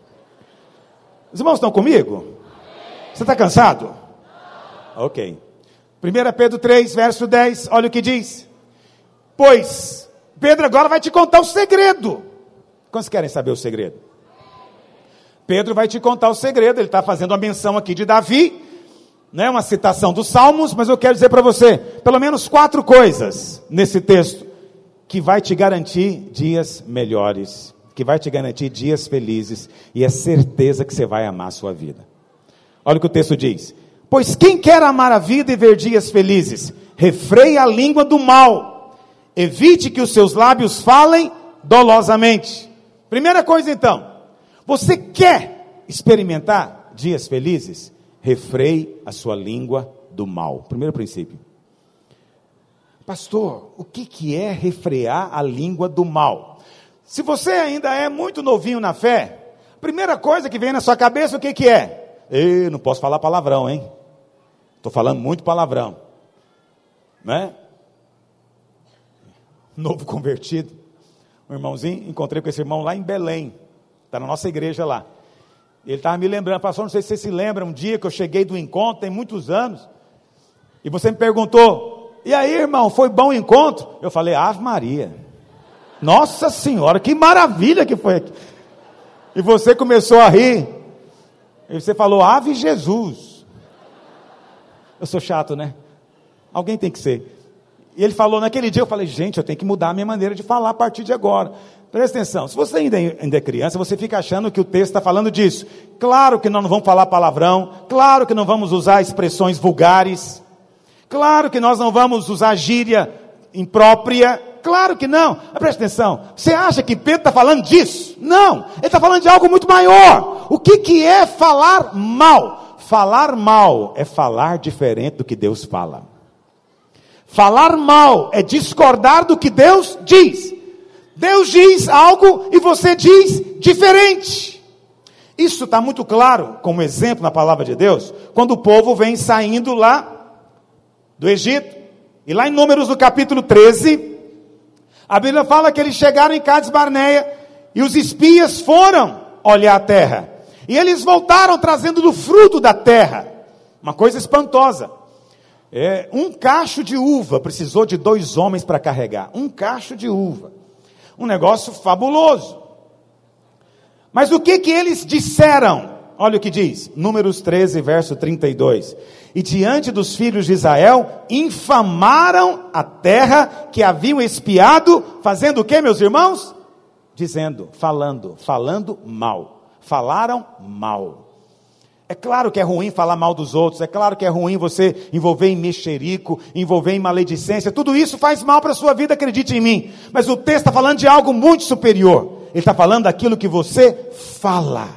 Os irmãos estão comigo? Você está cansado? Ok. primeira Pedro três, verso dez, olha o que diz. Pois, Pedro agora vai te contar o segredo. Quantos querem saber o segredo? Pedro vai te contar o segredo. Ele está fazendo uma menção aqui de Davi, né, uma citação dos Salmos, mas eu quero dizer para você, pelo menos quatro coisas nesse texto, que vai te garantir dias melhores, que vai te garantir dias felizes, e é certeza que você vai amar a sua vida. Olha o que o texto diz. Pois quem quer amar a vida e ver dias felizes, refreia a língua do mal, evite que os seus lábios falem dolosamente. Primeira coisa então, você quer experimentar dias felizes? Refreie a sua língua do mal. Primeiro princípio. Pastor, o que que é refrear a língua do mal? Se você ainda é muito novinho na fé, primeira coisa que vem na sua cabeça, o que que é? Eu não posso falar palavrão, hein? Estou falando muito palavrão. Né? Novo convertido. Um irmãozinho, encontrei com esse irmão lá em Belém. Está na nossa igreja lá. Ele estava me lembrando, pastor, não sei se você se lembra, um dia que eu cheguei do encontro, tem muitos anos, e você me perguntou: e aí, irmão, foi bom o encontro? Eu falei: Ave Maria. Nossa Senhora, que maravilha que foi aqui. E você começou a rir. E você falou: Ave Jesus. Eu sou chato, né? Alguém tem que ser. E ele falou naquele dia, eu falei: gente, eu tenho que mudar a minha maneira de falar a partir de agora. Presta atenção, se você ainda, ainda é criança, você fica achando que o texto está falando disso. Claro que nós não vamos falar palavrão, claro que não vamos usar expressões vulgares, claro que nós não vamos usar gíria imprópria, claro que não. Mas presta atenção, você acha que Pedro está falando disso? Não, ele está falando de algo muito maior. O que, que é falar mal? Falar mal é falar diferente do que Deus fala. Falar mal é discordar do que Deus diz. Deus diz algo e você diz diferente. Isso está muito claro, como exemplo na palavra de Deus, quando o povo vem saindo lá do Egito. E lá em Números, no capítulo treze, a Bíblia fala que eles chegaram em Cades Barneia e os espias foram olhar a terra. E eles voltaram trazendo do fruto da terra. Uma coisa espantosa. É, um cacho de uva precisou de dois homens para carregar. Um cacho de uva. Um negócio fabuloso. Mas o que que eles disseram? Olha o que diz, Números treze, verso trinta e dois. E diante dos filhos de Israel, infamaram a terra que haviam espiado, fazendo o que, meus irmãos? Dizendo, falando, falando mal. Falaram mal. É claro que é ruim falar mal dos outros, é claro que é ruim você envolver em mexerico, envolver em maledicência, tudo isso faz mal para a sua vida, acredite em mim. Mas o texto está falando de algo muito superior. Ele está falando daquilo que você fala.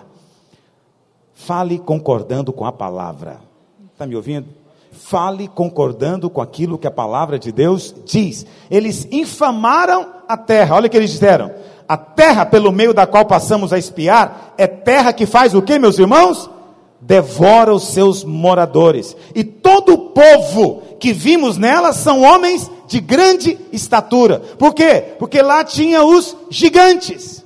Fale concordando com a palavra. Está me ouvindo? Fale concordando com aquilo que a palavra de Deus diz. Eles infamaram a terra, olha o que eles disseram. A terra pelo meio da qual passamos a espiar, é terra que faz o que, meus irmãos? Devora os seus moradores, e todo o povo que vimos nela são homens de grande estatura. Por quê? Porque lá tinha os gigantes.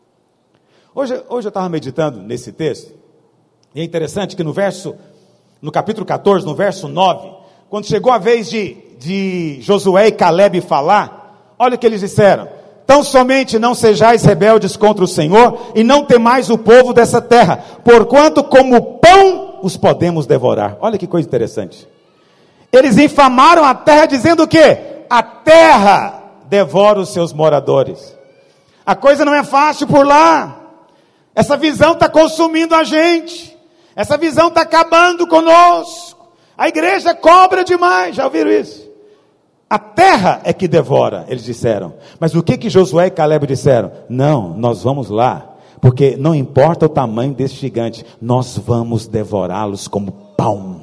Hoje, hoje eu estava meditando nesse texto, e é interessante que no verso, no capítulo catorze, no verso nove, quando chegou a vez de, de Josué e Calebe falar, olha o que eles disseram: tão somente não sejais rebeldes contra o Senhor, e não temais o povo dessa terra, porquanto como pão os podemos devorar. Olha que coisa interessante. Eles infamaram a terra dizendo o quê? A terra devora os seus moradores. A coisa não é fácil por lá. Essa visão está consumindo a gente. Essa visão está acabando conosco. A igreja cobra demais, já ouviram isso? A terra é que devora, eles disseram. Mas o que que Josué e Calebe disseram? Não, nós vamos lá, porque não importa o tamanho desse gigante, nós vamos devorá-los como pão.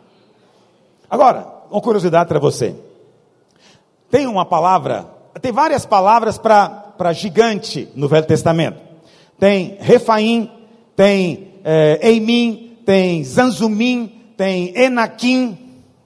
Agora, uma curiosidade para você. Tem uma palavra, tem várias palavras para gigante no Velho Testamento. Tem Refaim, tem é, Eimim, tem Zanzumim, tem Enaquim.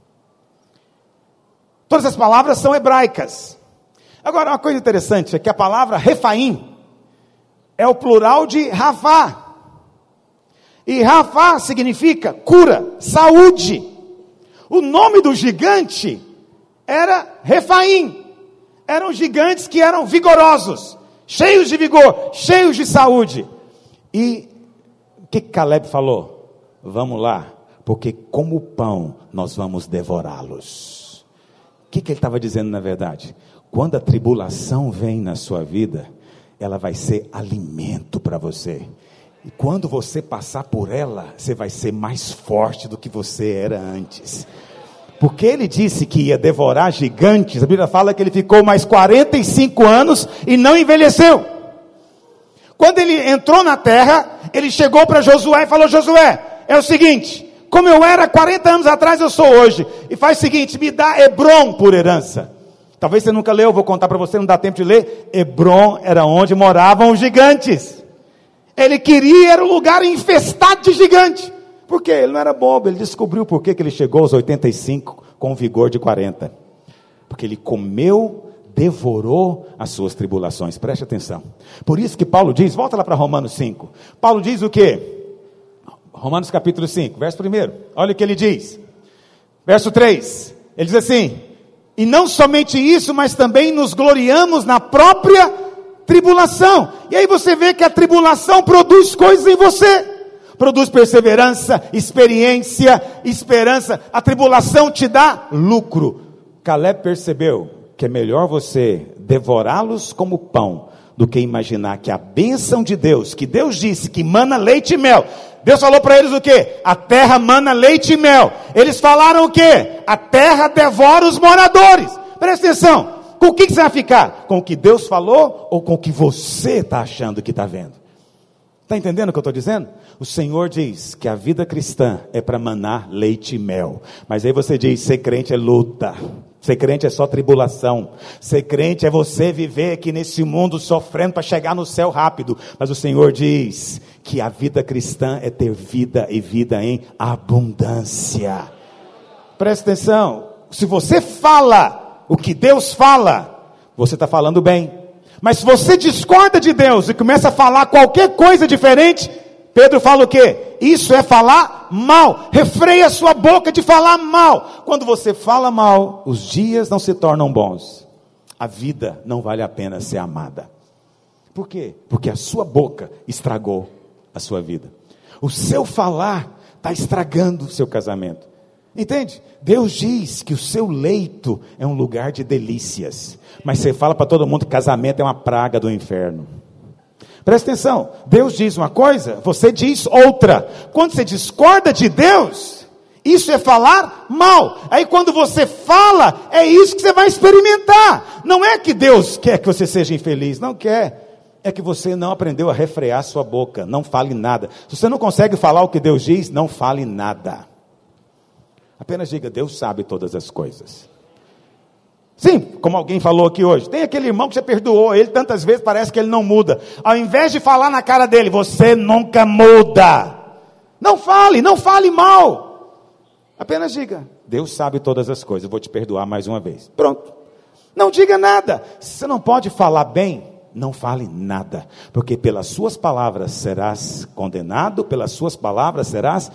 Todas as palavras são hebraicas. Agora, uma coisa interessante é que a palavra Refaim é o plural de Rafá. E Rafá significa cura, saúde. O nome do gigante era Refaim. Eram gigantes que eram vigorosos, cheios de vigor, cheios de saúde. E o que Calebe falou? Vamos lá, porque como pão nós vamos devorá-los. O que, que ele estava dizendo na verdade? Quando a tribulação vem na sua vida, ela vai ser alimento para você. E quando você passar por ela, você vai ser mais forte do que você era antes. Porque ele disse que ia devorar gigantes. A Bíblia fala que ele ficou mais quarenta e cinco anos e não envelheceu. Quando ele entrou na terra, ele chegou para Josué e falou: Josué, é o seguinte, como eu era quarenta anos atrás, eu sou hoje. E faz o seguinte, me dá Hebron por herança. Talvez você nunca leu, eu vou contar para você, não dá tempo de ler. Hebron era onde moravam os gigantes. Ele queria, era um lugar infestado de gigante. Por quê? Ele não era bobo, ele descobriu por que ele chegou aos oitenta e cinco com vigor de quarenta. Porque ele comeu, devorou as suas tribulações. Preste atenção. Por isso que Paulo diz, volta lá para Romanos cinco. Paulo diz o quê? Romanos capítulo cinco, verso primeiro. Olha o que ele diz. Verso três. Ele diz assim: e não somente isso, mas também nos gloriamos na própria tribulação. E aí você vê que a tribulação produz coisas em você. Produz perseverança, experiência, esperança. A tribulação te dá lucro. Calebe percebeu que é melhor você devorá-los como pão do que imaginar que a bênção de Deus, que Deus disse que mana leite e mel. Deus falou para eles o quê? A terra mana leite e mel. Eles falaram o quê? A terra devora os moradores. Presta atenção. Com o que você vai ficar? Com o que Deus falou ou com o que você está achando que está vendo? Está entendendo o que eu estou dizendo? O Senhor diz que a vida cristã é para manar leite e mel. Mas aí você diz, ser crente é luta. Ser crente é só tribulação. Ser crente é você viver aqui nesse mundo sofrendo para chegar no céu rápido. Mas o Senhor diz que a vida cristã é ter vida e vida em abundância. Presta atenção. Se você fala o que Deus fala, você está falando bem. Mas se você discorda de Deus e começa a falar qualquer coisa diferente, Pedro fala o quê? Isso é falar mal. Refreia sua boca de falar mal. Quando você fala mal, os dias não se tornam bons. A vida não vale a pena ser amada. Por quê? Porque a sua boca estragou a sua vida. O seu falar está estragando o seu casamento. Entende? Deus diz que o seu leito é um lugar de delícias. Mas você fala para todo mundo que casamento é uma praga do inferno. Presta atenção. Deus diz uma coisa, você diz outra. Quando você discorda de Deus, isso é falar mal. Aí quando você fala, é isso que você vai experimentar. Não é que Deus quer que você seja infeliz. Não quer. É que você não aprendeu a refrear sua boca. Não fale nada. Se você não consegue falar o que Deus diz, não fale nada. Apenas diga, Deus sabe todas as coisas. Sim, como alguém falou aqui hoje, tem aquele irmão que você perdoou ele tantas vezes, parece que ele não muda. Ao invés de falar na cara dele, você nunca muda. Não fale, não fale mal. Apenas diga, Deus sabe todas as coisas, eu vou te perdoar mais uma vez. Pronto. Não diga nada. Se você não pode falar bem, não fale nada. Porque pelas suas palavras serás condenado, pelas suas palavras serás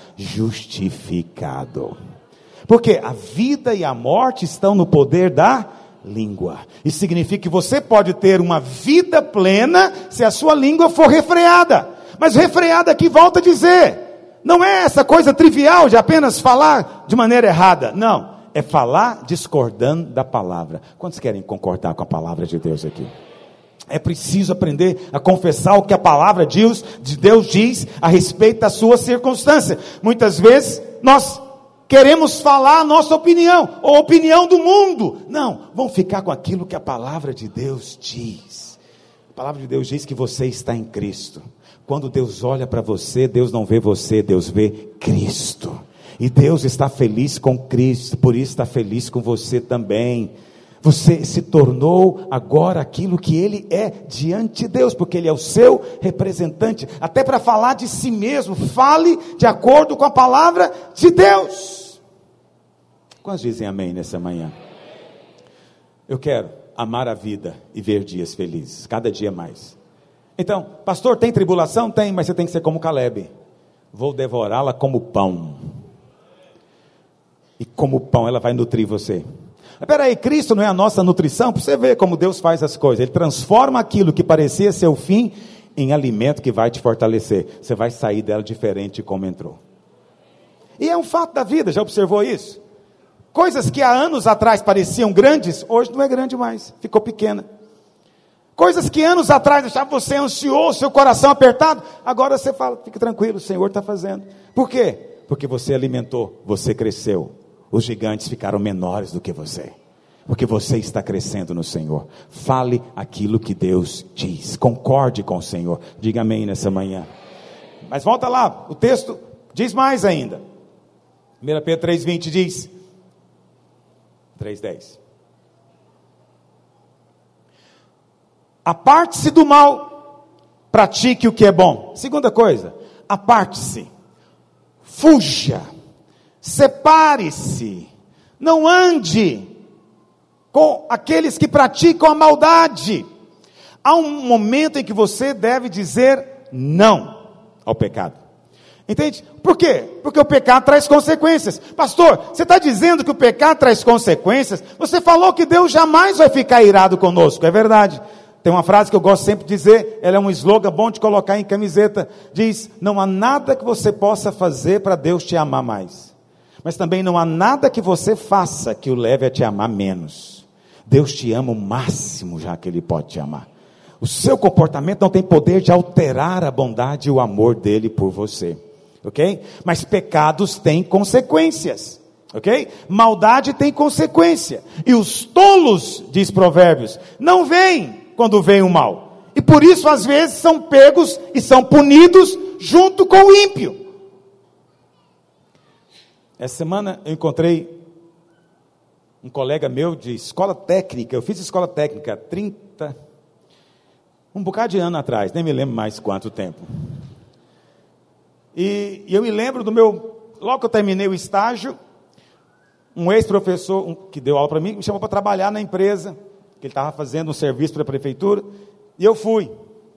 justificado. Porque a vida e a morte estão no poder da língua. Isso significa que você pode ter uma vida plena se a sua língua for refreada. Mas refreada aqui, volta a dizer, não é essa coisa trivial de apenas falar de maneira errada. Não, é falar discordando da palavra. Quantos querem concordar com a palavra de Deus aqui? É preciso aprender a confessar o que a palavra de Deus, de Deus diz a respeito da sua circunstância. Muitas vezes nós queremos falar a nossa opinião, ou a opinião do mundo. Não, vamos ficar com aquilo que a palavra de Deus diz. A palavra de Deus diz que você está em Cristo. Quando Deus olha para você, Deus não vê você, Deus vê Cristo. E Deus está feliz com Cristo, por isso está feliz com você também. Você se tornou agora aquilo que Ele é diante de Deus, porque Ele é o seu representante. Até para falar de si mesmo, fale de acordo com a palavra de Deus. Quantos dizem amém nessa manhã? Eu quero amar a vida e ver dias felizes, cada dia mais. Então, pastor, tem tribulação? Tem, mas você tem que ser como Caleb. Vou devorá-la como pão. E como pão ela vai nutrir você. Espera aí, Cristo não é a nossa nutrição? Para você ver como Deus faz as coisas. Ele transforma aquilo que parecia ser o fim em alimento que vai te fortalecer. Você vai sair dela diferente de como entrou. E é um fato da vida, já observou isso? Coisas que há anos atrás pareciam grandes, hoje não é grande mais, ficou pequena. Coisas que anos atrás deixavam você ansioso, seu coração apertado, agora você fala, fique tranquilo, o Senhor está fazendo. Por quê? Porque você alimentou, você cresceu. Os gigantes ficaram menores do que você, porque você está crescendo no Senhor. Fale aquilo que Deus diz, concorde com o Senhor, diga amém nessa manhã. Mas volta lá, o texto diz mais ainda. primeira Pedro três, vinte diz, três, dez. Aparte-se do mal, pratique o que é bom. Segunda coisa, aparte-se, fuja. Separe-se, não ande com aqueles que praticam a maldade. Há um momento em que você deve dizer não ao pecado. Entende? Por quê? Porque o pecado traz consequências. Pastor, você está dizendo que o pecado traz consequências? Você falou que Deus jamais vai ficar irado conosco, é verdade. Tem uma frase que eu gosto sempre de dizer, ela é um slogan bom de colocar em camiseta. Diz, não há nada que você possa fazer para Deus te amar mais. Mas também não há nada que você faça que o leve a te amar menos. Deus te ama o máximo já que Ele pode te amar. O seu comportamento não tem poder de alterar a bondade e o amor dele por você, ok? Mas pecados têm consequências, ok? Maldade tem consequência, e os tolos, diz Provérbios, não veem quando vem o mal, e por isso às vezes são pegos e são punidos junto com o ímpio. Essa semana eu encontrei um colega meu de escola técnica, eu fiz escola técnica trinta, um bocado de ano atrás, nem me lembro mais quanto tempo. E, e eu me lembro do meu, logo que eu terminei o estágio, um ex-professor um, que deu aula para mim, me chamou para trabalhar na empresa, que ele estava fazendo um serviço para a prefeitura, e eu fui.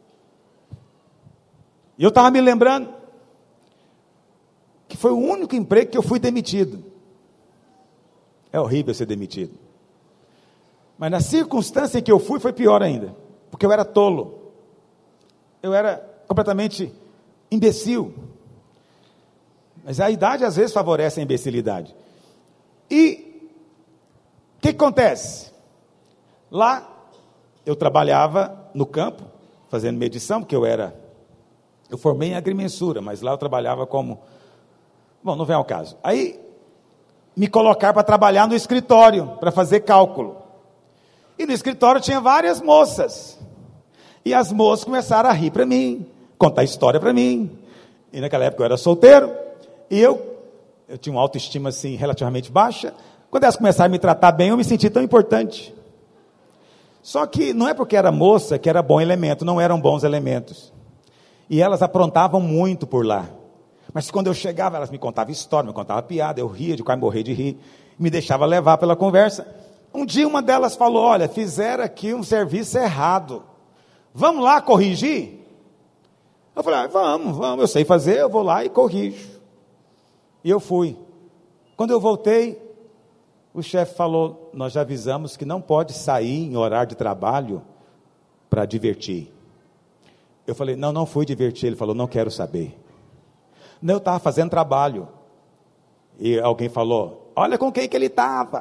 E eu estava me lembrando que foi o único emprego que eu fui demitido. É horrível ser demitido. Mas na circunstância em que eu fui, foi pior ainda. Porque eu era tolo. Eu era completamente imbecil. Mas a idade às vezes favorece a imbecilidade. E o que, que acontece? Lá eu trabalhava no campo, fazendo medição, porque eu era... Eu formei em agrimensura, mas lá eu trabalhava como... Bom, não vem ao caso. Aí, me colocaram para trabalhar no escritório, para fazer cálculo. E no escritório tinha várias moças. E as moças começaram a rir para mim, contar história para mim. E naquela época eu era solteiro. E eu, eu tinha uma autoestima assim, relativamente baixa. Quando elas começaram a me tratar bem, eu me senti tão importante. Só que não é porque era moça que era bom elemento, não eram bons elementos. E elas aprontavam muito por lá. Mas quando eu chegava, elas me contavam história, me contavam piada, eu ria de quase morrer de rir, me deixava levar pela conversa. Um dia uma delas falou, olha, fizeram aqui um serviço errado, vamos lá corrigir? Eu falei, ah, vamos, vamos, eu sei fazer, eu vou lá e corrijo. E eu fui. Quando eu voltei, o chefe falou, nós já avisamos que não pode sair em horário de trabalho para divertir. Eu falei, não, não fui divertir. Ele falou, não quero saber. Não, eu estava fazendo trabalho. E alguém falou, olha com quem que ele estava.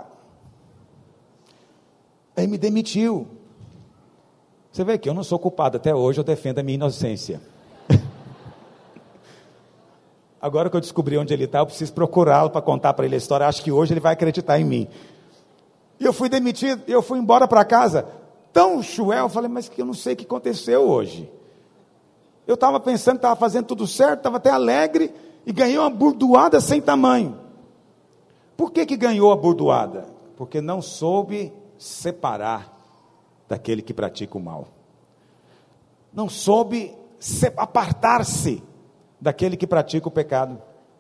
Aí me demitiu. Você vê que eu não sou culpado, até hoje eu defendo a minha inocência. Agora que eu descobri onde ele está, eu preciso procurá-lo para contar para ele a história. Acho que hoje ele vai acreditar em mim. E eu fui demitido, eu fui embora para casa. Tão chuel, eu falei, mas que eu não sei o que aconteceu hoje. Eu estava pensando que estava fazendo tudo certo, estava até alegre, e ganhei uma burdoada sem tamanho. Por que que ganhou a burdoada? Porque não soube separar daquele que pratica o mal. Não soube apartar-se daquele que pratica o pecado.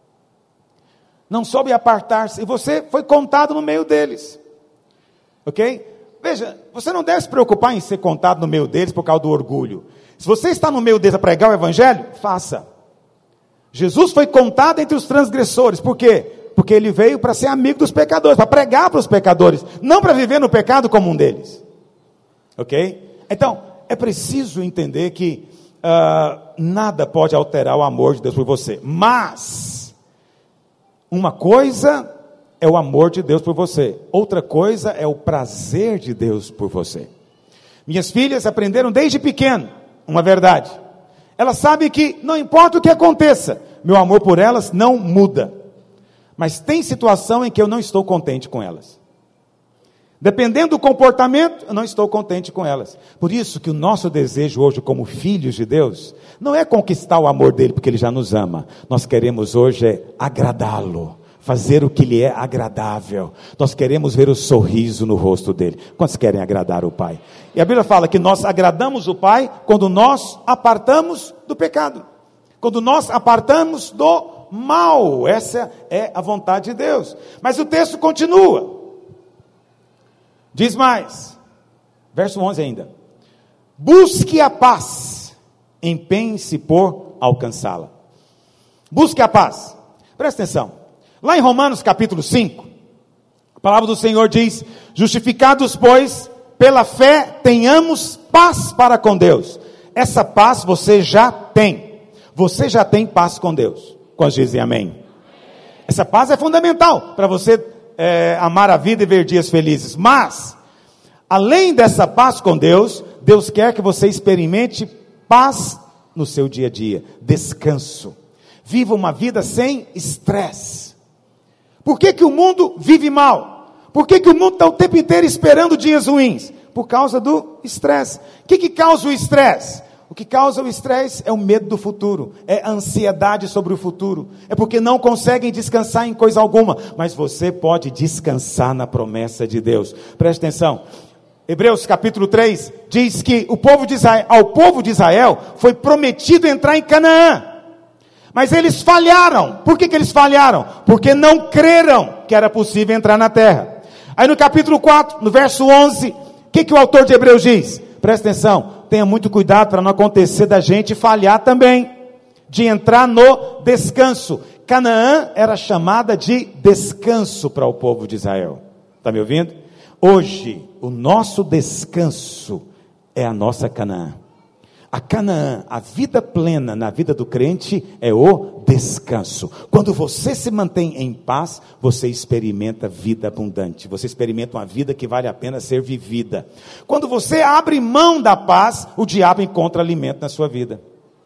Não soube apartar-se, e você foi contado no meio deles. Ok? Veja, você não deve se preocupar em ser contado no meio deles por causa do orgulho. Se você está no meio deles a pregar o evangelho, faça. Jesus foi contado entre os transgressores. Por quê? Porque ele veio para ser amigo dos pecadores, para pregar para os pecadores, não para viver no pecado como um deles. Ok? Então, é preciso entender que uh, nada pode alterar o amor de Deus por você. Mas, uma coisa é o amor de Deus por você. Outra coisa é o prazer de Deus por você. Minhas filhas aprenderam desde pequeno uma verdade. Elas sabem que não importa o que aconteça, meu amor por elas não muda. Mas tem situação em que eu não estou contente com elas. Dependendo do comportamento, eu não estou contente com elas. Por isso que o nosso desejo hoje como filhos de Deus, não é conquistar o amor dele porque ele já nos ama. Nós queremos hoje é agradá-lo. Fazer o que lhe é agradável. Nós queremos ver o sorriso no rosto dele. Quantos querem agradar o Pai? E a Bíblia fala que nós agradamos o Pai quando nós apartamos do pecado. Quando nós apartamos do mal. Essa é a vontade de Deus. Mas o texto continua. Diz mais. Verso onze ainda. Busque a paz. Empenhe-se por alcançá-la. Busque a paz. Presta atenção. Lá em Romanos capítulo cinco, a palavra do Senhor diz, justificados pois, pela fé, tenhamos paz para com Deus. Essa paz você já tem. Você já tem paz com Deus. Quantos dizem amém? Essa paz é fundamental para você é, amar a vida e ver dias felizes. Mas, Além dessa paz com Deus, Deus quer que você experimente paz no seu dia a dia, descanso. Viva uma vida sem estresse. Por que que o mundo vive mal? Por que que o mundo está o tempo inteiro esperando dias ruins? Por causa do estresse. O que que causa o estresse? O que causa o estresse é o medo do futuro, é a ansiedade sobre o futuro, é porque não conseguem descansar em coisa alguma, mas você pode descansar na promessa de Deus. Preste atenção, Hebreus capítulo três diz que o povo de Israel, ao povo de Israel foi prometido entrar em Canaã, mas eles falharam. Por que que eles falharam? Porque não creram que era possível entrar na terra. Aí no capítulo quatro, no verso onze, o que que o autor de Hebreus diz? Presta atenção, tenha muito cuidado para não acontecer da gente falhar também, de entrar no descanso. Canaã era chamada de descanso para o povo de Israel. Está me ouvindo? Hoje, o nosso descanso é a nossa Canaã. A Canaã, a vida plena na vida do crente é o descanso. Quando você se mantém em paz, você experimenta vida abundante. Você experimenta uma vida que vale a pena ser vivida. Quando você abre mão da paz, o diabo encontra alimento na sua vida.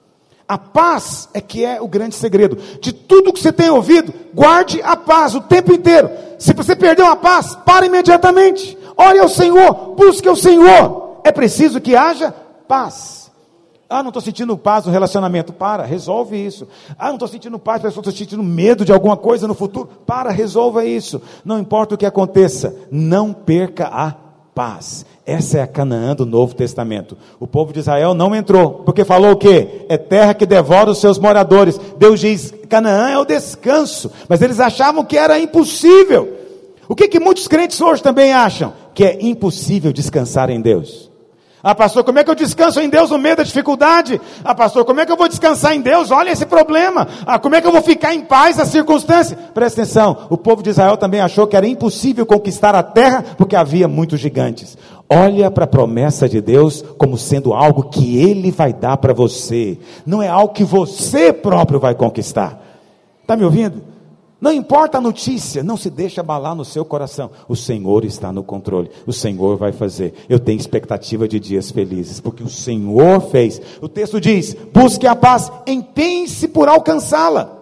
A paz é que é o grande segredo. De tudo que você tem ouvido, guarde a paz o tempo inteiro. Se você perdeu a paz, para imediatamente. Ore ao Senhor, busque o Senhor. É preciso que haja paz. Ah, não estou sentindo paz no relacionamento. Para, resolve isso. Ah, não estou sentindo paz, estou sentindo medo de alguma coisa no futuro. Para, resolva isso. Não importa o que aconteça, não perca a paz. Essa é a Canaã do Novo Testamento. O povo de Israel não entrou, porque falou o quê? É terra que devora os seus moradores. Deus diz, Canaã é o descanso. Mas eles achavam que era impossível. O que que muitos crentes hoje também acham? Que é impossível descansar em Deus. Ah, pastor, como é que eu descanso em Deus no meio da dificuldade? Ah, pastor, como é que eu vou descansar em Deus? Olha esse problema. Ah, como é que eu vou ficar em paz nas circunstâncias? Presta atenção, o povo de Israel também achou que era impossível conquistar a terra, porque havia muitos gigantes. Olha para a promessa de Deus como sendo algo que Ele vai dar para você. Não é algo que você próprio vai conquistar. Está me ouvindo? Não importa a notícia, não se deixe abalar no seu coração. O Senhor está no controle, o Senhor vai fazer. Eu tenho expectativa de dias felizes, porque o Senhor fez. O texto diz, busque a paz, empenhe-se por alcançá-la.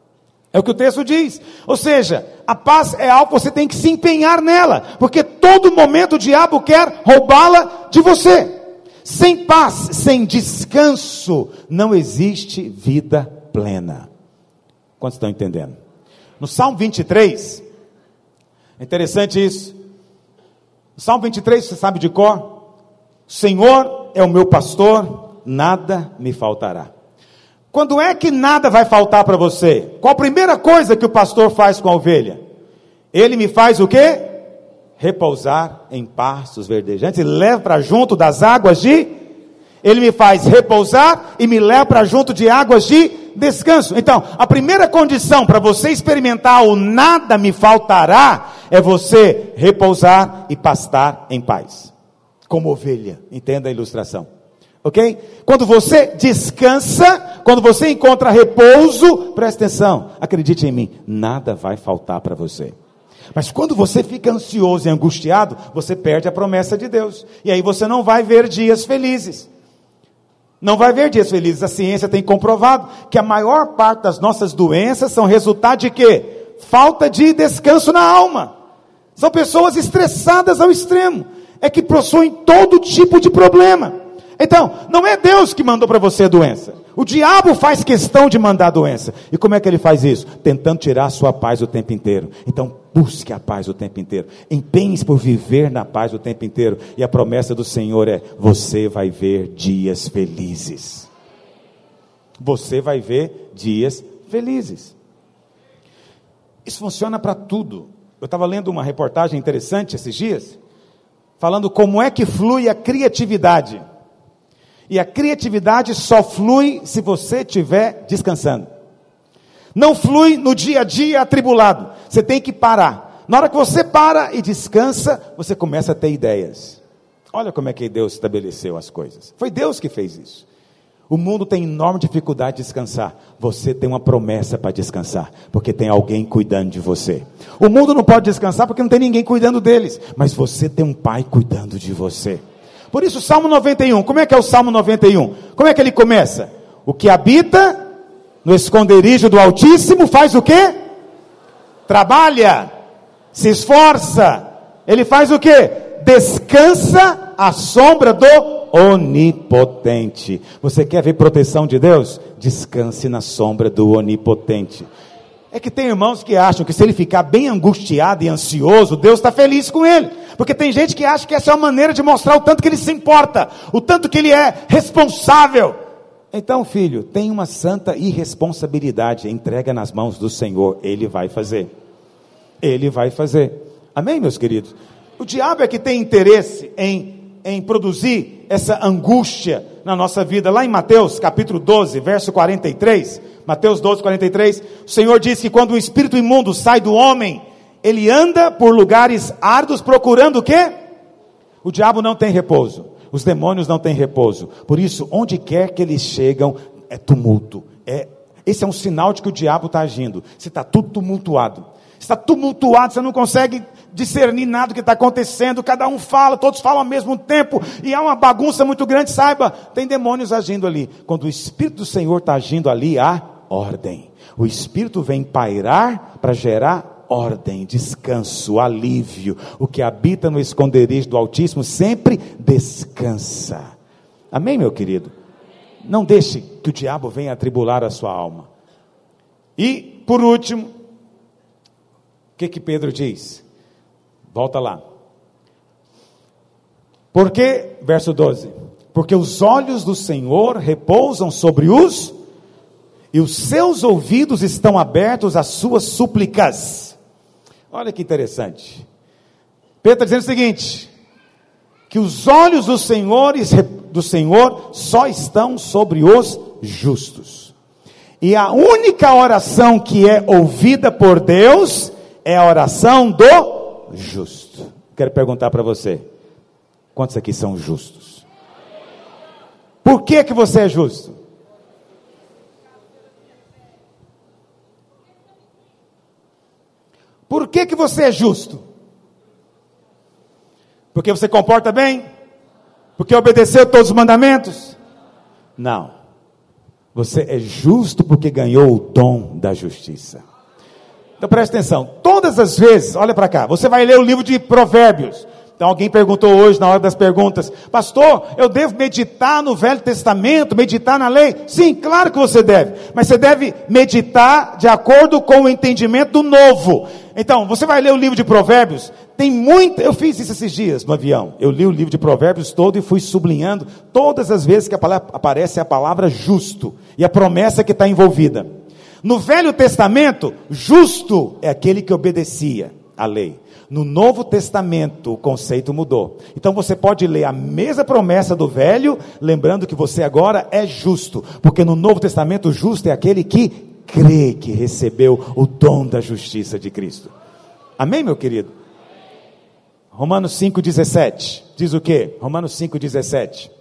É o que o texto diz. Ou seja, a paz é algo que você tem que se empenhar nela, porque todo momento o diabo quer roubá-la de você. Sem paz, sem descanso, não existe vida plena. Quantos estão entendendo? No Salmo vinte e três, é interessante isso. No Salmo vinte e três, você sabe de cor? O Senhor é o meu pastor, nada me faltará. Quando é que nada vai faltar para você? Qual a primeira coisa que o pastor faz com a ovelha? Ele me faz o quê? Repousar em pastos verdejantes, e leva para junto das águas de... Ele me faz repousar e me leva para junto de águas de descanso. Então, a primeira condição para você experimentar o nada me faltará é você repousar e pastar em paz. Como ovelha, entenda a ilustração. Ok? Quando você descansa, quando você encontra repouso, presta atenção, acredite em mim, nada vai faltar para você. Mas quando você fica ansioso e angustiado, você perde a promessa de Deus. E aí você não vai ver dias felizes. Não vai ver dias felizes. A ciência tem comprovado que a maior parte das nossas doenças são resultado de quê? Falta de descanso na alma. São pessoas estressadas ao extremo. É que possuem todo tipo de problema. Então, não é Deus que mandou para você a doença. O diabo faz questão de mandar a doença. E como é que ele faz isso? Tentando tirar a sua paz o tempo inteiro. Então, busque a paz o tempo inteiro. Empenhe-se por viver na paz o tempo inteiro. E a promessa do Senhor é, você vai ver dias felizes. Você vai ver dias felizes. Isso funciona para tudo. Eu estava lendo uma reportagem interessante esses dias, falando como é que flui a criatividade. E a criatividade só flui se você estiver descansando. Não flui no dia a dia atribulado. Você tem que parar. Na hora que você para e descansa, você começa a ter ideias. Olha como é que Deus estabeleceu as coisas. Foi Deus que fez isso. O mundo tem enorme dificuldade de descansar. Você tem uma promessa para descansar, porque tem alguém cuidando de você. O mundo não pode descansar porque não tem ninguém cuidando deles, mas você tem um pai cuidando de você. Por isso, Salmo noventa e um, como é que é o Salmo noventa e um? Como é que ele começa? O que habita no esconderijo do Altíssimo faz o quê? Trabalha, se esforça. Ele faz o quê? Descansa à sombra do Onipotente. Você quer ver proteção de Deus? Descanse na sombra do Onipotente. É que tem irmãos que acham que se ele ficar bem angustiado e ansioso, Deus está feliz com ele. Porque tem gente que acha que essa é uma maneira de mostrar o tanto que ele se importa, o tanto que ele é responsável. Então, filho, tem uma santa irresponsabilidade, entrega nas mãos do Senhor, Ele vai fazer. Ele vai fazer. Amém, meus queridos? O diabo é que tem interesse em em produzir essa angústia na nossa vida. Lá em Mateus capítulo doze, verso quarenta e três, Mateus doze, quarenta e três, o Senhor diz que quando o espírito imundo sai do homem, ele anda por lugares árduos procurando o quê? O diabo não tem repouso, os demônios não têm repouso, por isso onde quer que eles chegam é tumulto, é, esse é um sinal de que o diabo está agindo. Se está tudo tumultuado, está tumultuado, você não consegue discernir nada do que está acontecendo, cada um fala, todos falam ao mesmo tempo, e há uma bagunça muito grande, saiba, tem demônios agindo ali. Quando o Espírito do Senhor está agindo ali, há ordem. O Espírito vem pairar para gerar ordem, descanso, alívio. O que habita no esconderijo do Altíssimo sempre descansa. Amém, meu querido? Não deixe que o diabo venha atribular a sua alma. E, por último, o que que Pedro diz? Volta lá. Porque, verso doze, porque os olhos do Senhor repousam sobre os, e os seus ouvidos estão abertos às suas súplicas. Olha que interessante. Pedro está dizendo o seguinte, que os olhos do Senhor, do Senhor só estão sobre os justos. E a única oração que é ouvida por Deus é a oração do justo. Quero perguntar para você, quantos aqui são justos? Por que que você é justo? Por que que você é justo? Porque você comporta bem? Porque obedeceu todos os mandamentos? Não. Você é justo porque ganhou o dom da justiça. Então preste atenção, todas as vezes, olha para cá, você vai ler o livro de Provérbios. Então alguém perguntou hoje na hora das perguntas, pastor, eu devo meditar no Velho Testamento, meditar na lei? Sim, claro que você deve, mas você deve meditar de acordo com o entendimento do novo. Então, você vai ler o livro de Provérbios, tem muito, eu fiz isso esses dias no avião, eu li o livro de Provérbios todo e fui sublinhando todas as vezes que a palavra, aparece a palavra justo, e a promessa que está envolvida. No Velho Testamento, justo é aquele que obedecia à lei. No Novo Testamento, o conceito mudou. Então você pode ler a mesma promessa do Velho, lembrando que você agora é justo. Porque no Novo Testamento, justo é aquele que crê que recebeu o dom da justiça de Cristo. Amém, meu querido? Romanos cinco, dezessete. Diz o quê? Romanos cinco, dezessete.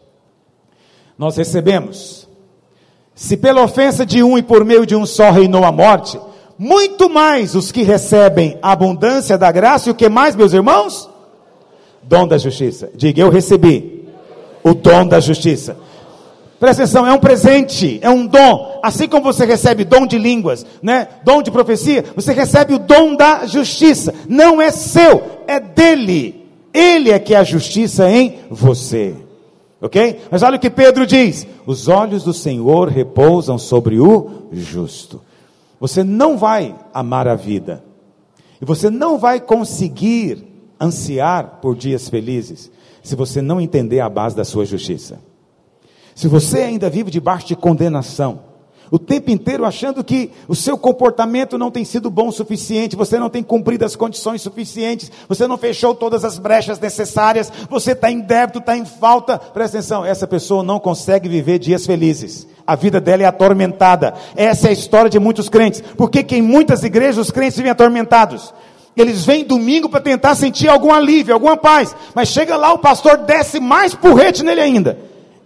Nós recebemos... Se pela ofensa de um e por meio de um só reinou a morte, muito mais os que recebem a abundância da graça, e o que mais, meus irmãos? Dom da justiça. Diga, eu recebi o dom da justiça. Presta atenção, é um presente, é um dom. Assim como você recebe dom de línguas, né? Dom de profecia, você recebe o dom da justiça. Não é seu, é dele. Ele é que é a justiça em você. Ok? Mas olha o que Pedro diz, os olhos do Senhor repousam sobre o justo. Você não vai amar a vida, e você não vai conseguir ansiar por dias felizes, se você não entender a base da sua justiça. Se você ainda vive debaixo de condenação, o tempo inteiro achando que o seu comportamento não tem sido bom o suficiente, você não tem cumprido as condições suficientes, você não fechou todas as brechas necessárias, você está em débito, está em falta, presta atenção, essa pessoa não consegue viver dias felizes, a vida dela é atormentada. Essa é a história de muitos crentes. Por que que em muitas igrejas os crentes vivem atormentados? Eles vêm domingo para tentar sentir algum alívio, alguma paz, mas chega lá, o pastor desce mais porrete nele ainda,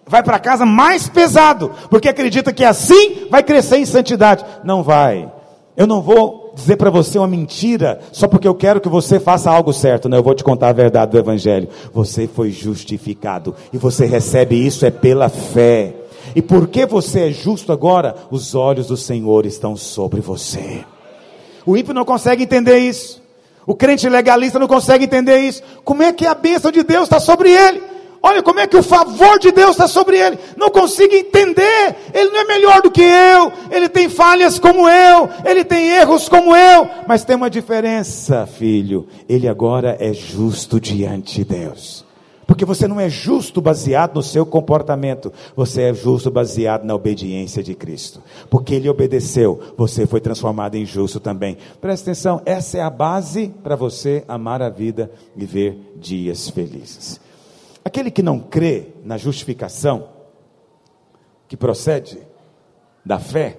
vai para casa mais pesado, porque acredita que assim vai crescer em santidade. Não vai. Eu não vou dizer para você uma mentira, só porque eu quero que você faça algo certo. Não, eu vou te contar a verdade do Evangelho. Você foi justificado, e você recebe isso é pela fé. E porque você é justo agora, os olhos do Senhor estão sobre você. O ímpio não consegue entender isso. O crente legalista não consegue entender isso. Como é que a bênção de Deus está sobre ele? Olha como é que o favor de Deus está sobre ele. Não consigo entender. Ele não é melhor do que eu. Ele tem falhas como eu. Ele tem erros como eu. Mas tem uma diferença, filho. Ele agora é justo diante de Deus. Porque você não é justo baseado no seu comportamento. Você é justo baseado na obediência de Cristo. Porque Ele obedeceu, você foi transformado em justo também. Presta atenção, essa é a base para você amar a vida e ver dias felizes. Aquele que não crê na justificação, que procede da fé,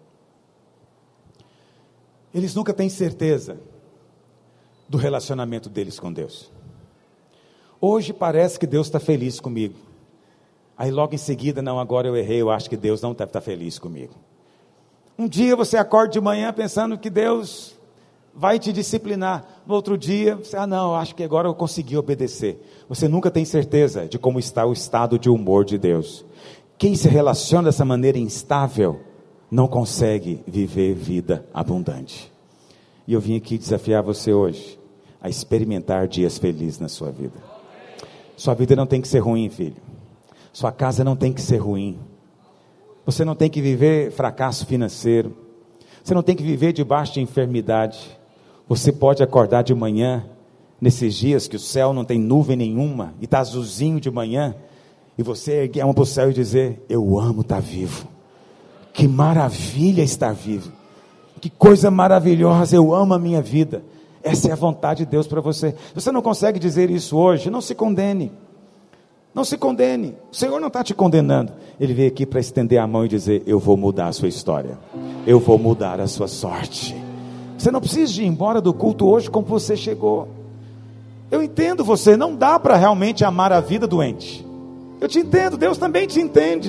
eles nunca têm certeza do relacionamento deles com Deus. Hoje parece que Deus está feliz comigo. Aí logo em seguida, não, agora eu errei, eu acho que Deus não deve estar feliz comigo. Um dia você acorda de manhã pensando que Deus vai te disciplinar. No outro dia, você, ah não, eu acho que agora eu consegui obedecer. Você nunca tem certeza de como está o estado de humor de Deus. Quem se relaciona dessa maneira instável, não consegue viver vida abundante. E eu vim aqui desafiar você hoje, a experimentar dias felizes na sua vida. Sua vida não tem que ser ruim, filho. Sua casa não tem que ser ruim. Você não tem que viver fracasso financeiro. Você não tem que viver debaixo de enfermidade. Você pode acordar de manhã, nesses dias que o céu não tem nuvem nenhuma, e está azulzinho de manhã, e você erguer a mão para o céu e dizer, eu amo estar vivo. Que maravilha estar vivo. Que coisa maravilhosa, eu amo a minha vida. Essa é a vontade de Deus para você. Se você não consegue dizer isso hoje, não se condene. Não se condene. O Senhor não está te condenando. Ele veio aqui para estender a mão e dizer, eu vou mudar a sua história. Eu vou mudar a sua sorte. Você não precisa ir embora do culto hoje como você chegou. Eu entendo você, não dá para realmente amar a vida doente. Eu te entendo, Deus também te entende.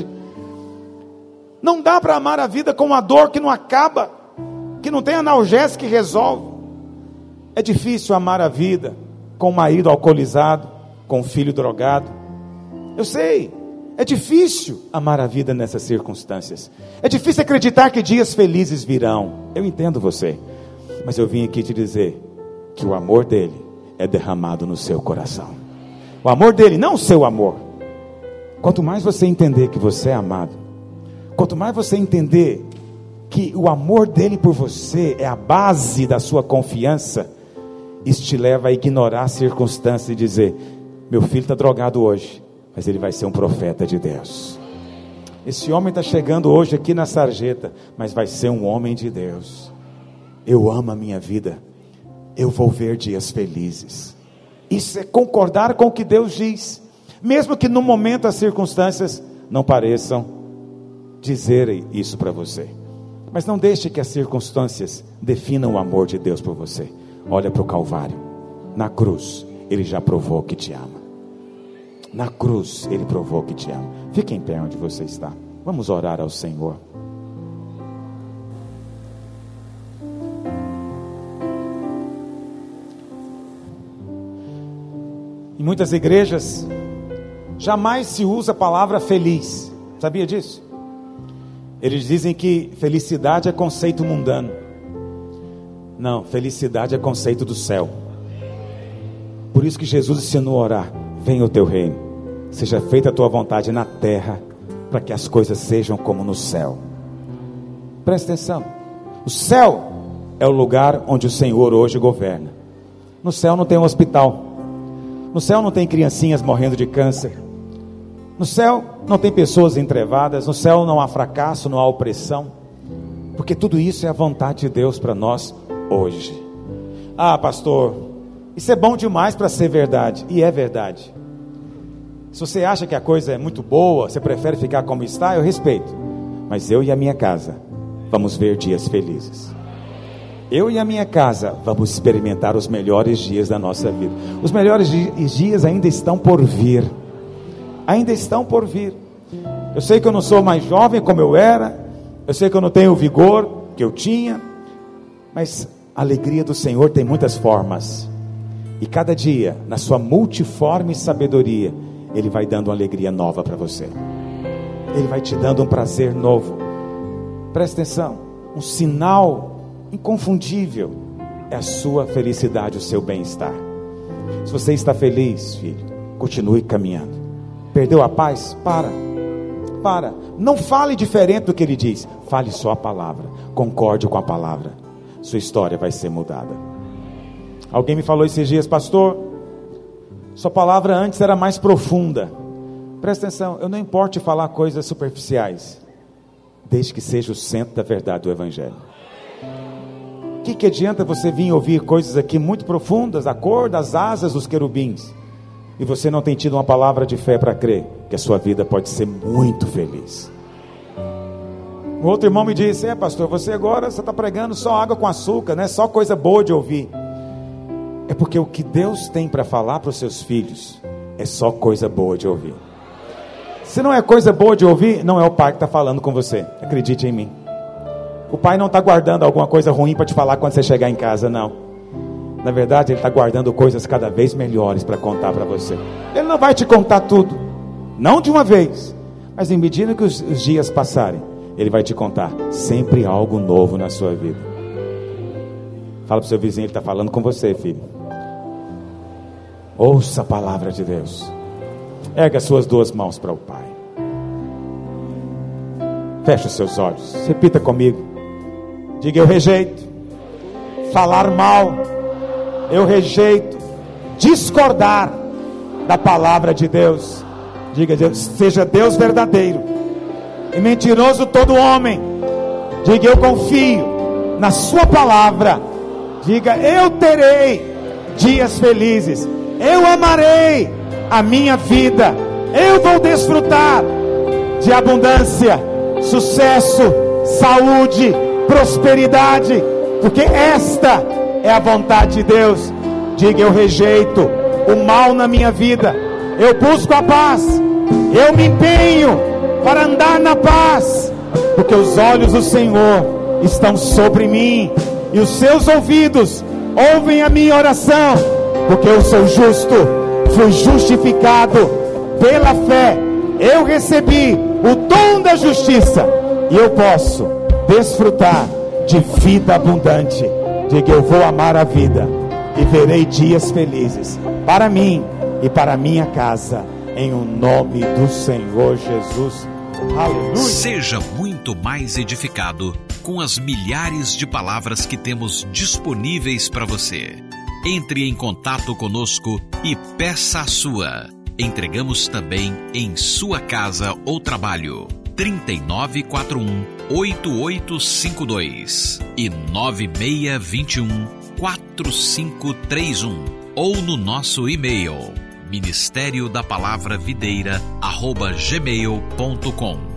Não dá para amar a vida com uma dor que não acaba, que não tem analgésico que resolve. É difícil amar a vida com um marido alcoolizado, com um filho drogado. Eu sei, é difícil amar a vida nessas circunstâncias. É difícil acreditar que dias felizes virão. Eu entendo você, mas eu vim aqui te dizer que o amor dele é derramado no seu coração. O amor dele, não o seu amor. Quanto mais você entender que você é amado, quanto mais você entender que o amor dele por você é a base da sua confiança, isso te leva a ignorar a circunstância e dizer, meu filho está drogado hoje, mas ele vai ser um profeta de Deus. Esse homem está chegando hoje aqui na sarjeta, mas vai ser um homem de Deus. Eu amo a minha vida, eu vou ver dias felizes. Isso é concordar com o que Deus diz, mesmo que no momento as circunstâncias não pareçam dizer isso para você. Mas não deixe que as circunstâncias definam o amor de Deus por você. Olha para o Calvário, na cruz Ele já provou que te ama. Na cruz Ele provou que te ama. Fique em pé onde você está. Vamos orar ao Senhor. Em muitas igrejas jamais se usa a palavra feliz. Sabia disso? Eles dizem que felicidade é conceito mundano. Não, felicidade é conceito do céu. Por isso que Jesus ensinou a orar, venha o teu reino, seja feita a tua vontade na terra, para que as coisas sejam como no céu. Presta atenção, o céu é o lugar onde o Senhor hoje governa. No céu não tem um hospital, no céu não tem criancinhas morrendo de câncer, no céu não tem pessoas entrevadas, no céu não há fracasso, não há opressão, porque tudo isso é a vontade de Deus para nós hoje. Ah, pastor, isso é bom demais para ser verdade. E é verdade. Se você acha que a coisa é muito boa, você prefere ficar como está, eu respeito. Mas eu e a minha casa vamos ver dias felizes. Eu e a minha casa vamos experimentar os melhores dias da nossa vida. Os melhores dias ainda estão por vir. Ainda estão por vir. Eu sei que eu não sou mais jovem como eu era, eu sei que eu não tenho o vigor que eu tinha, mas a alegria do Senhor tem muitas formas, e cada dia, na sua multiforme sabedoria, Ele vai dando uma alegria nova para você. Ele vai te dando um prazer novo. Presta atenção, um sinal inconfundível é a sua felicidade, o seu bem-estar. Se você está feliz, filho, continue caminhando. Perdeu a paz? Para, para, não fale diferente do que ele diz, fale só a palavra, concorde com a palavra, sua história vai ser mudada. Alguém me falou esses dias: pastor, sua palavra antes era mais profunda. Presta atenção, eu não importo falar coisas superficiais, desde que seja o centro da verdade do Evangelho. O que, que adianta você vir ouvir coisas aqui muito profundas, a cor das asas dos querubins, e você não tem tido uma palavra de fé para crer que a sua vida pode ser muito feliz? Um outro irmão me disse: é pastor, você agora você está pregando só água com açúcar, né? Só coisa boa de ouvir. É porque o que Deus tem para falar para os seus filhos é só coisa boa de ouvir. Se não é coisa boa de ouvir, não é o pai que está falando com você, acredite em mim. O pai não está guardando alguma coisa ruim para te falar quando você chegar em casa, não. Na verdade, Ele está guardando coisas cada vez melhores para contar para você. Ele não vai te contar tudo, não de uma vez, mas em medida que os, os dias passarem, Ele vai te contar sempre algo novo na sua vida. Fala para o seu vizinho, ele está falando com você, filho. Ouça a palavra de Deus. Erga as suas duas mãos para o Pai. Feche os seus olhos. Repita comigo. Diga: eu rejeito falar mal. Eu rejeito discordar da palavra de Deus. Diga: Deus, seja Deus verdadeiro e mentiroso todo homem. Diga: eu confio na sua palavra. Diga: eu terei dias felizes. Eu amarei a minha vida. Eu vou desfrutar de abundância, sucesso, saúde, prosperidade, porque esta é a vontade de Deus. Diga: eu rejeito o mal na minha vida. Eu busco a paz. Eu me empenho para andar na paz, porque os olhos do Senhor estão sobre mim, e os seus ouvidos ouvem a minha oração, porque eu sou justo, fui justificado pela fé. Eu recebi o dom da justiça, e eu posso desfrutar de vida abundante. Diga: eu vou amar a vida e verei dias felizes para mim e para a minha casa, em o nome do Senhor Jesus. Aleluia. Seja muito mais edificado com as milhares de palavras que temos disponíveis para você. Entre em contato conosco e peça a sua. Entregamos também em sua casa ou trabalho. trinta e nove quarenta e um, oitenta e oito cinquenta e dois e nove seis dois um, quatro cinco três um, ou no nosso e-mail ministério da palavra videira arroba gmail ponto com.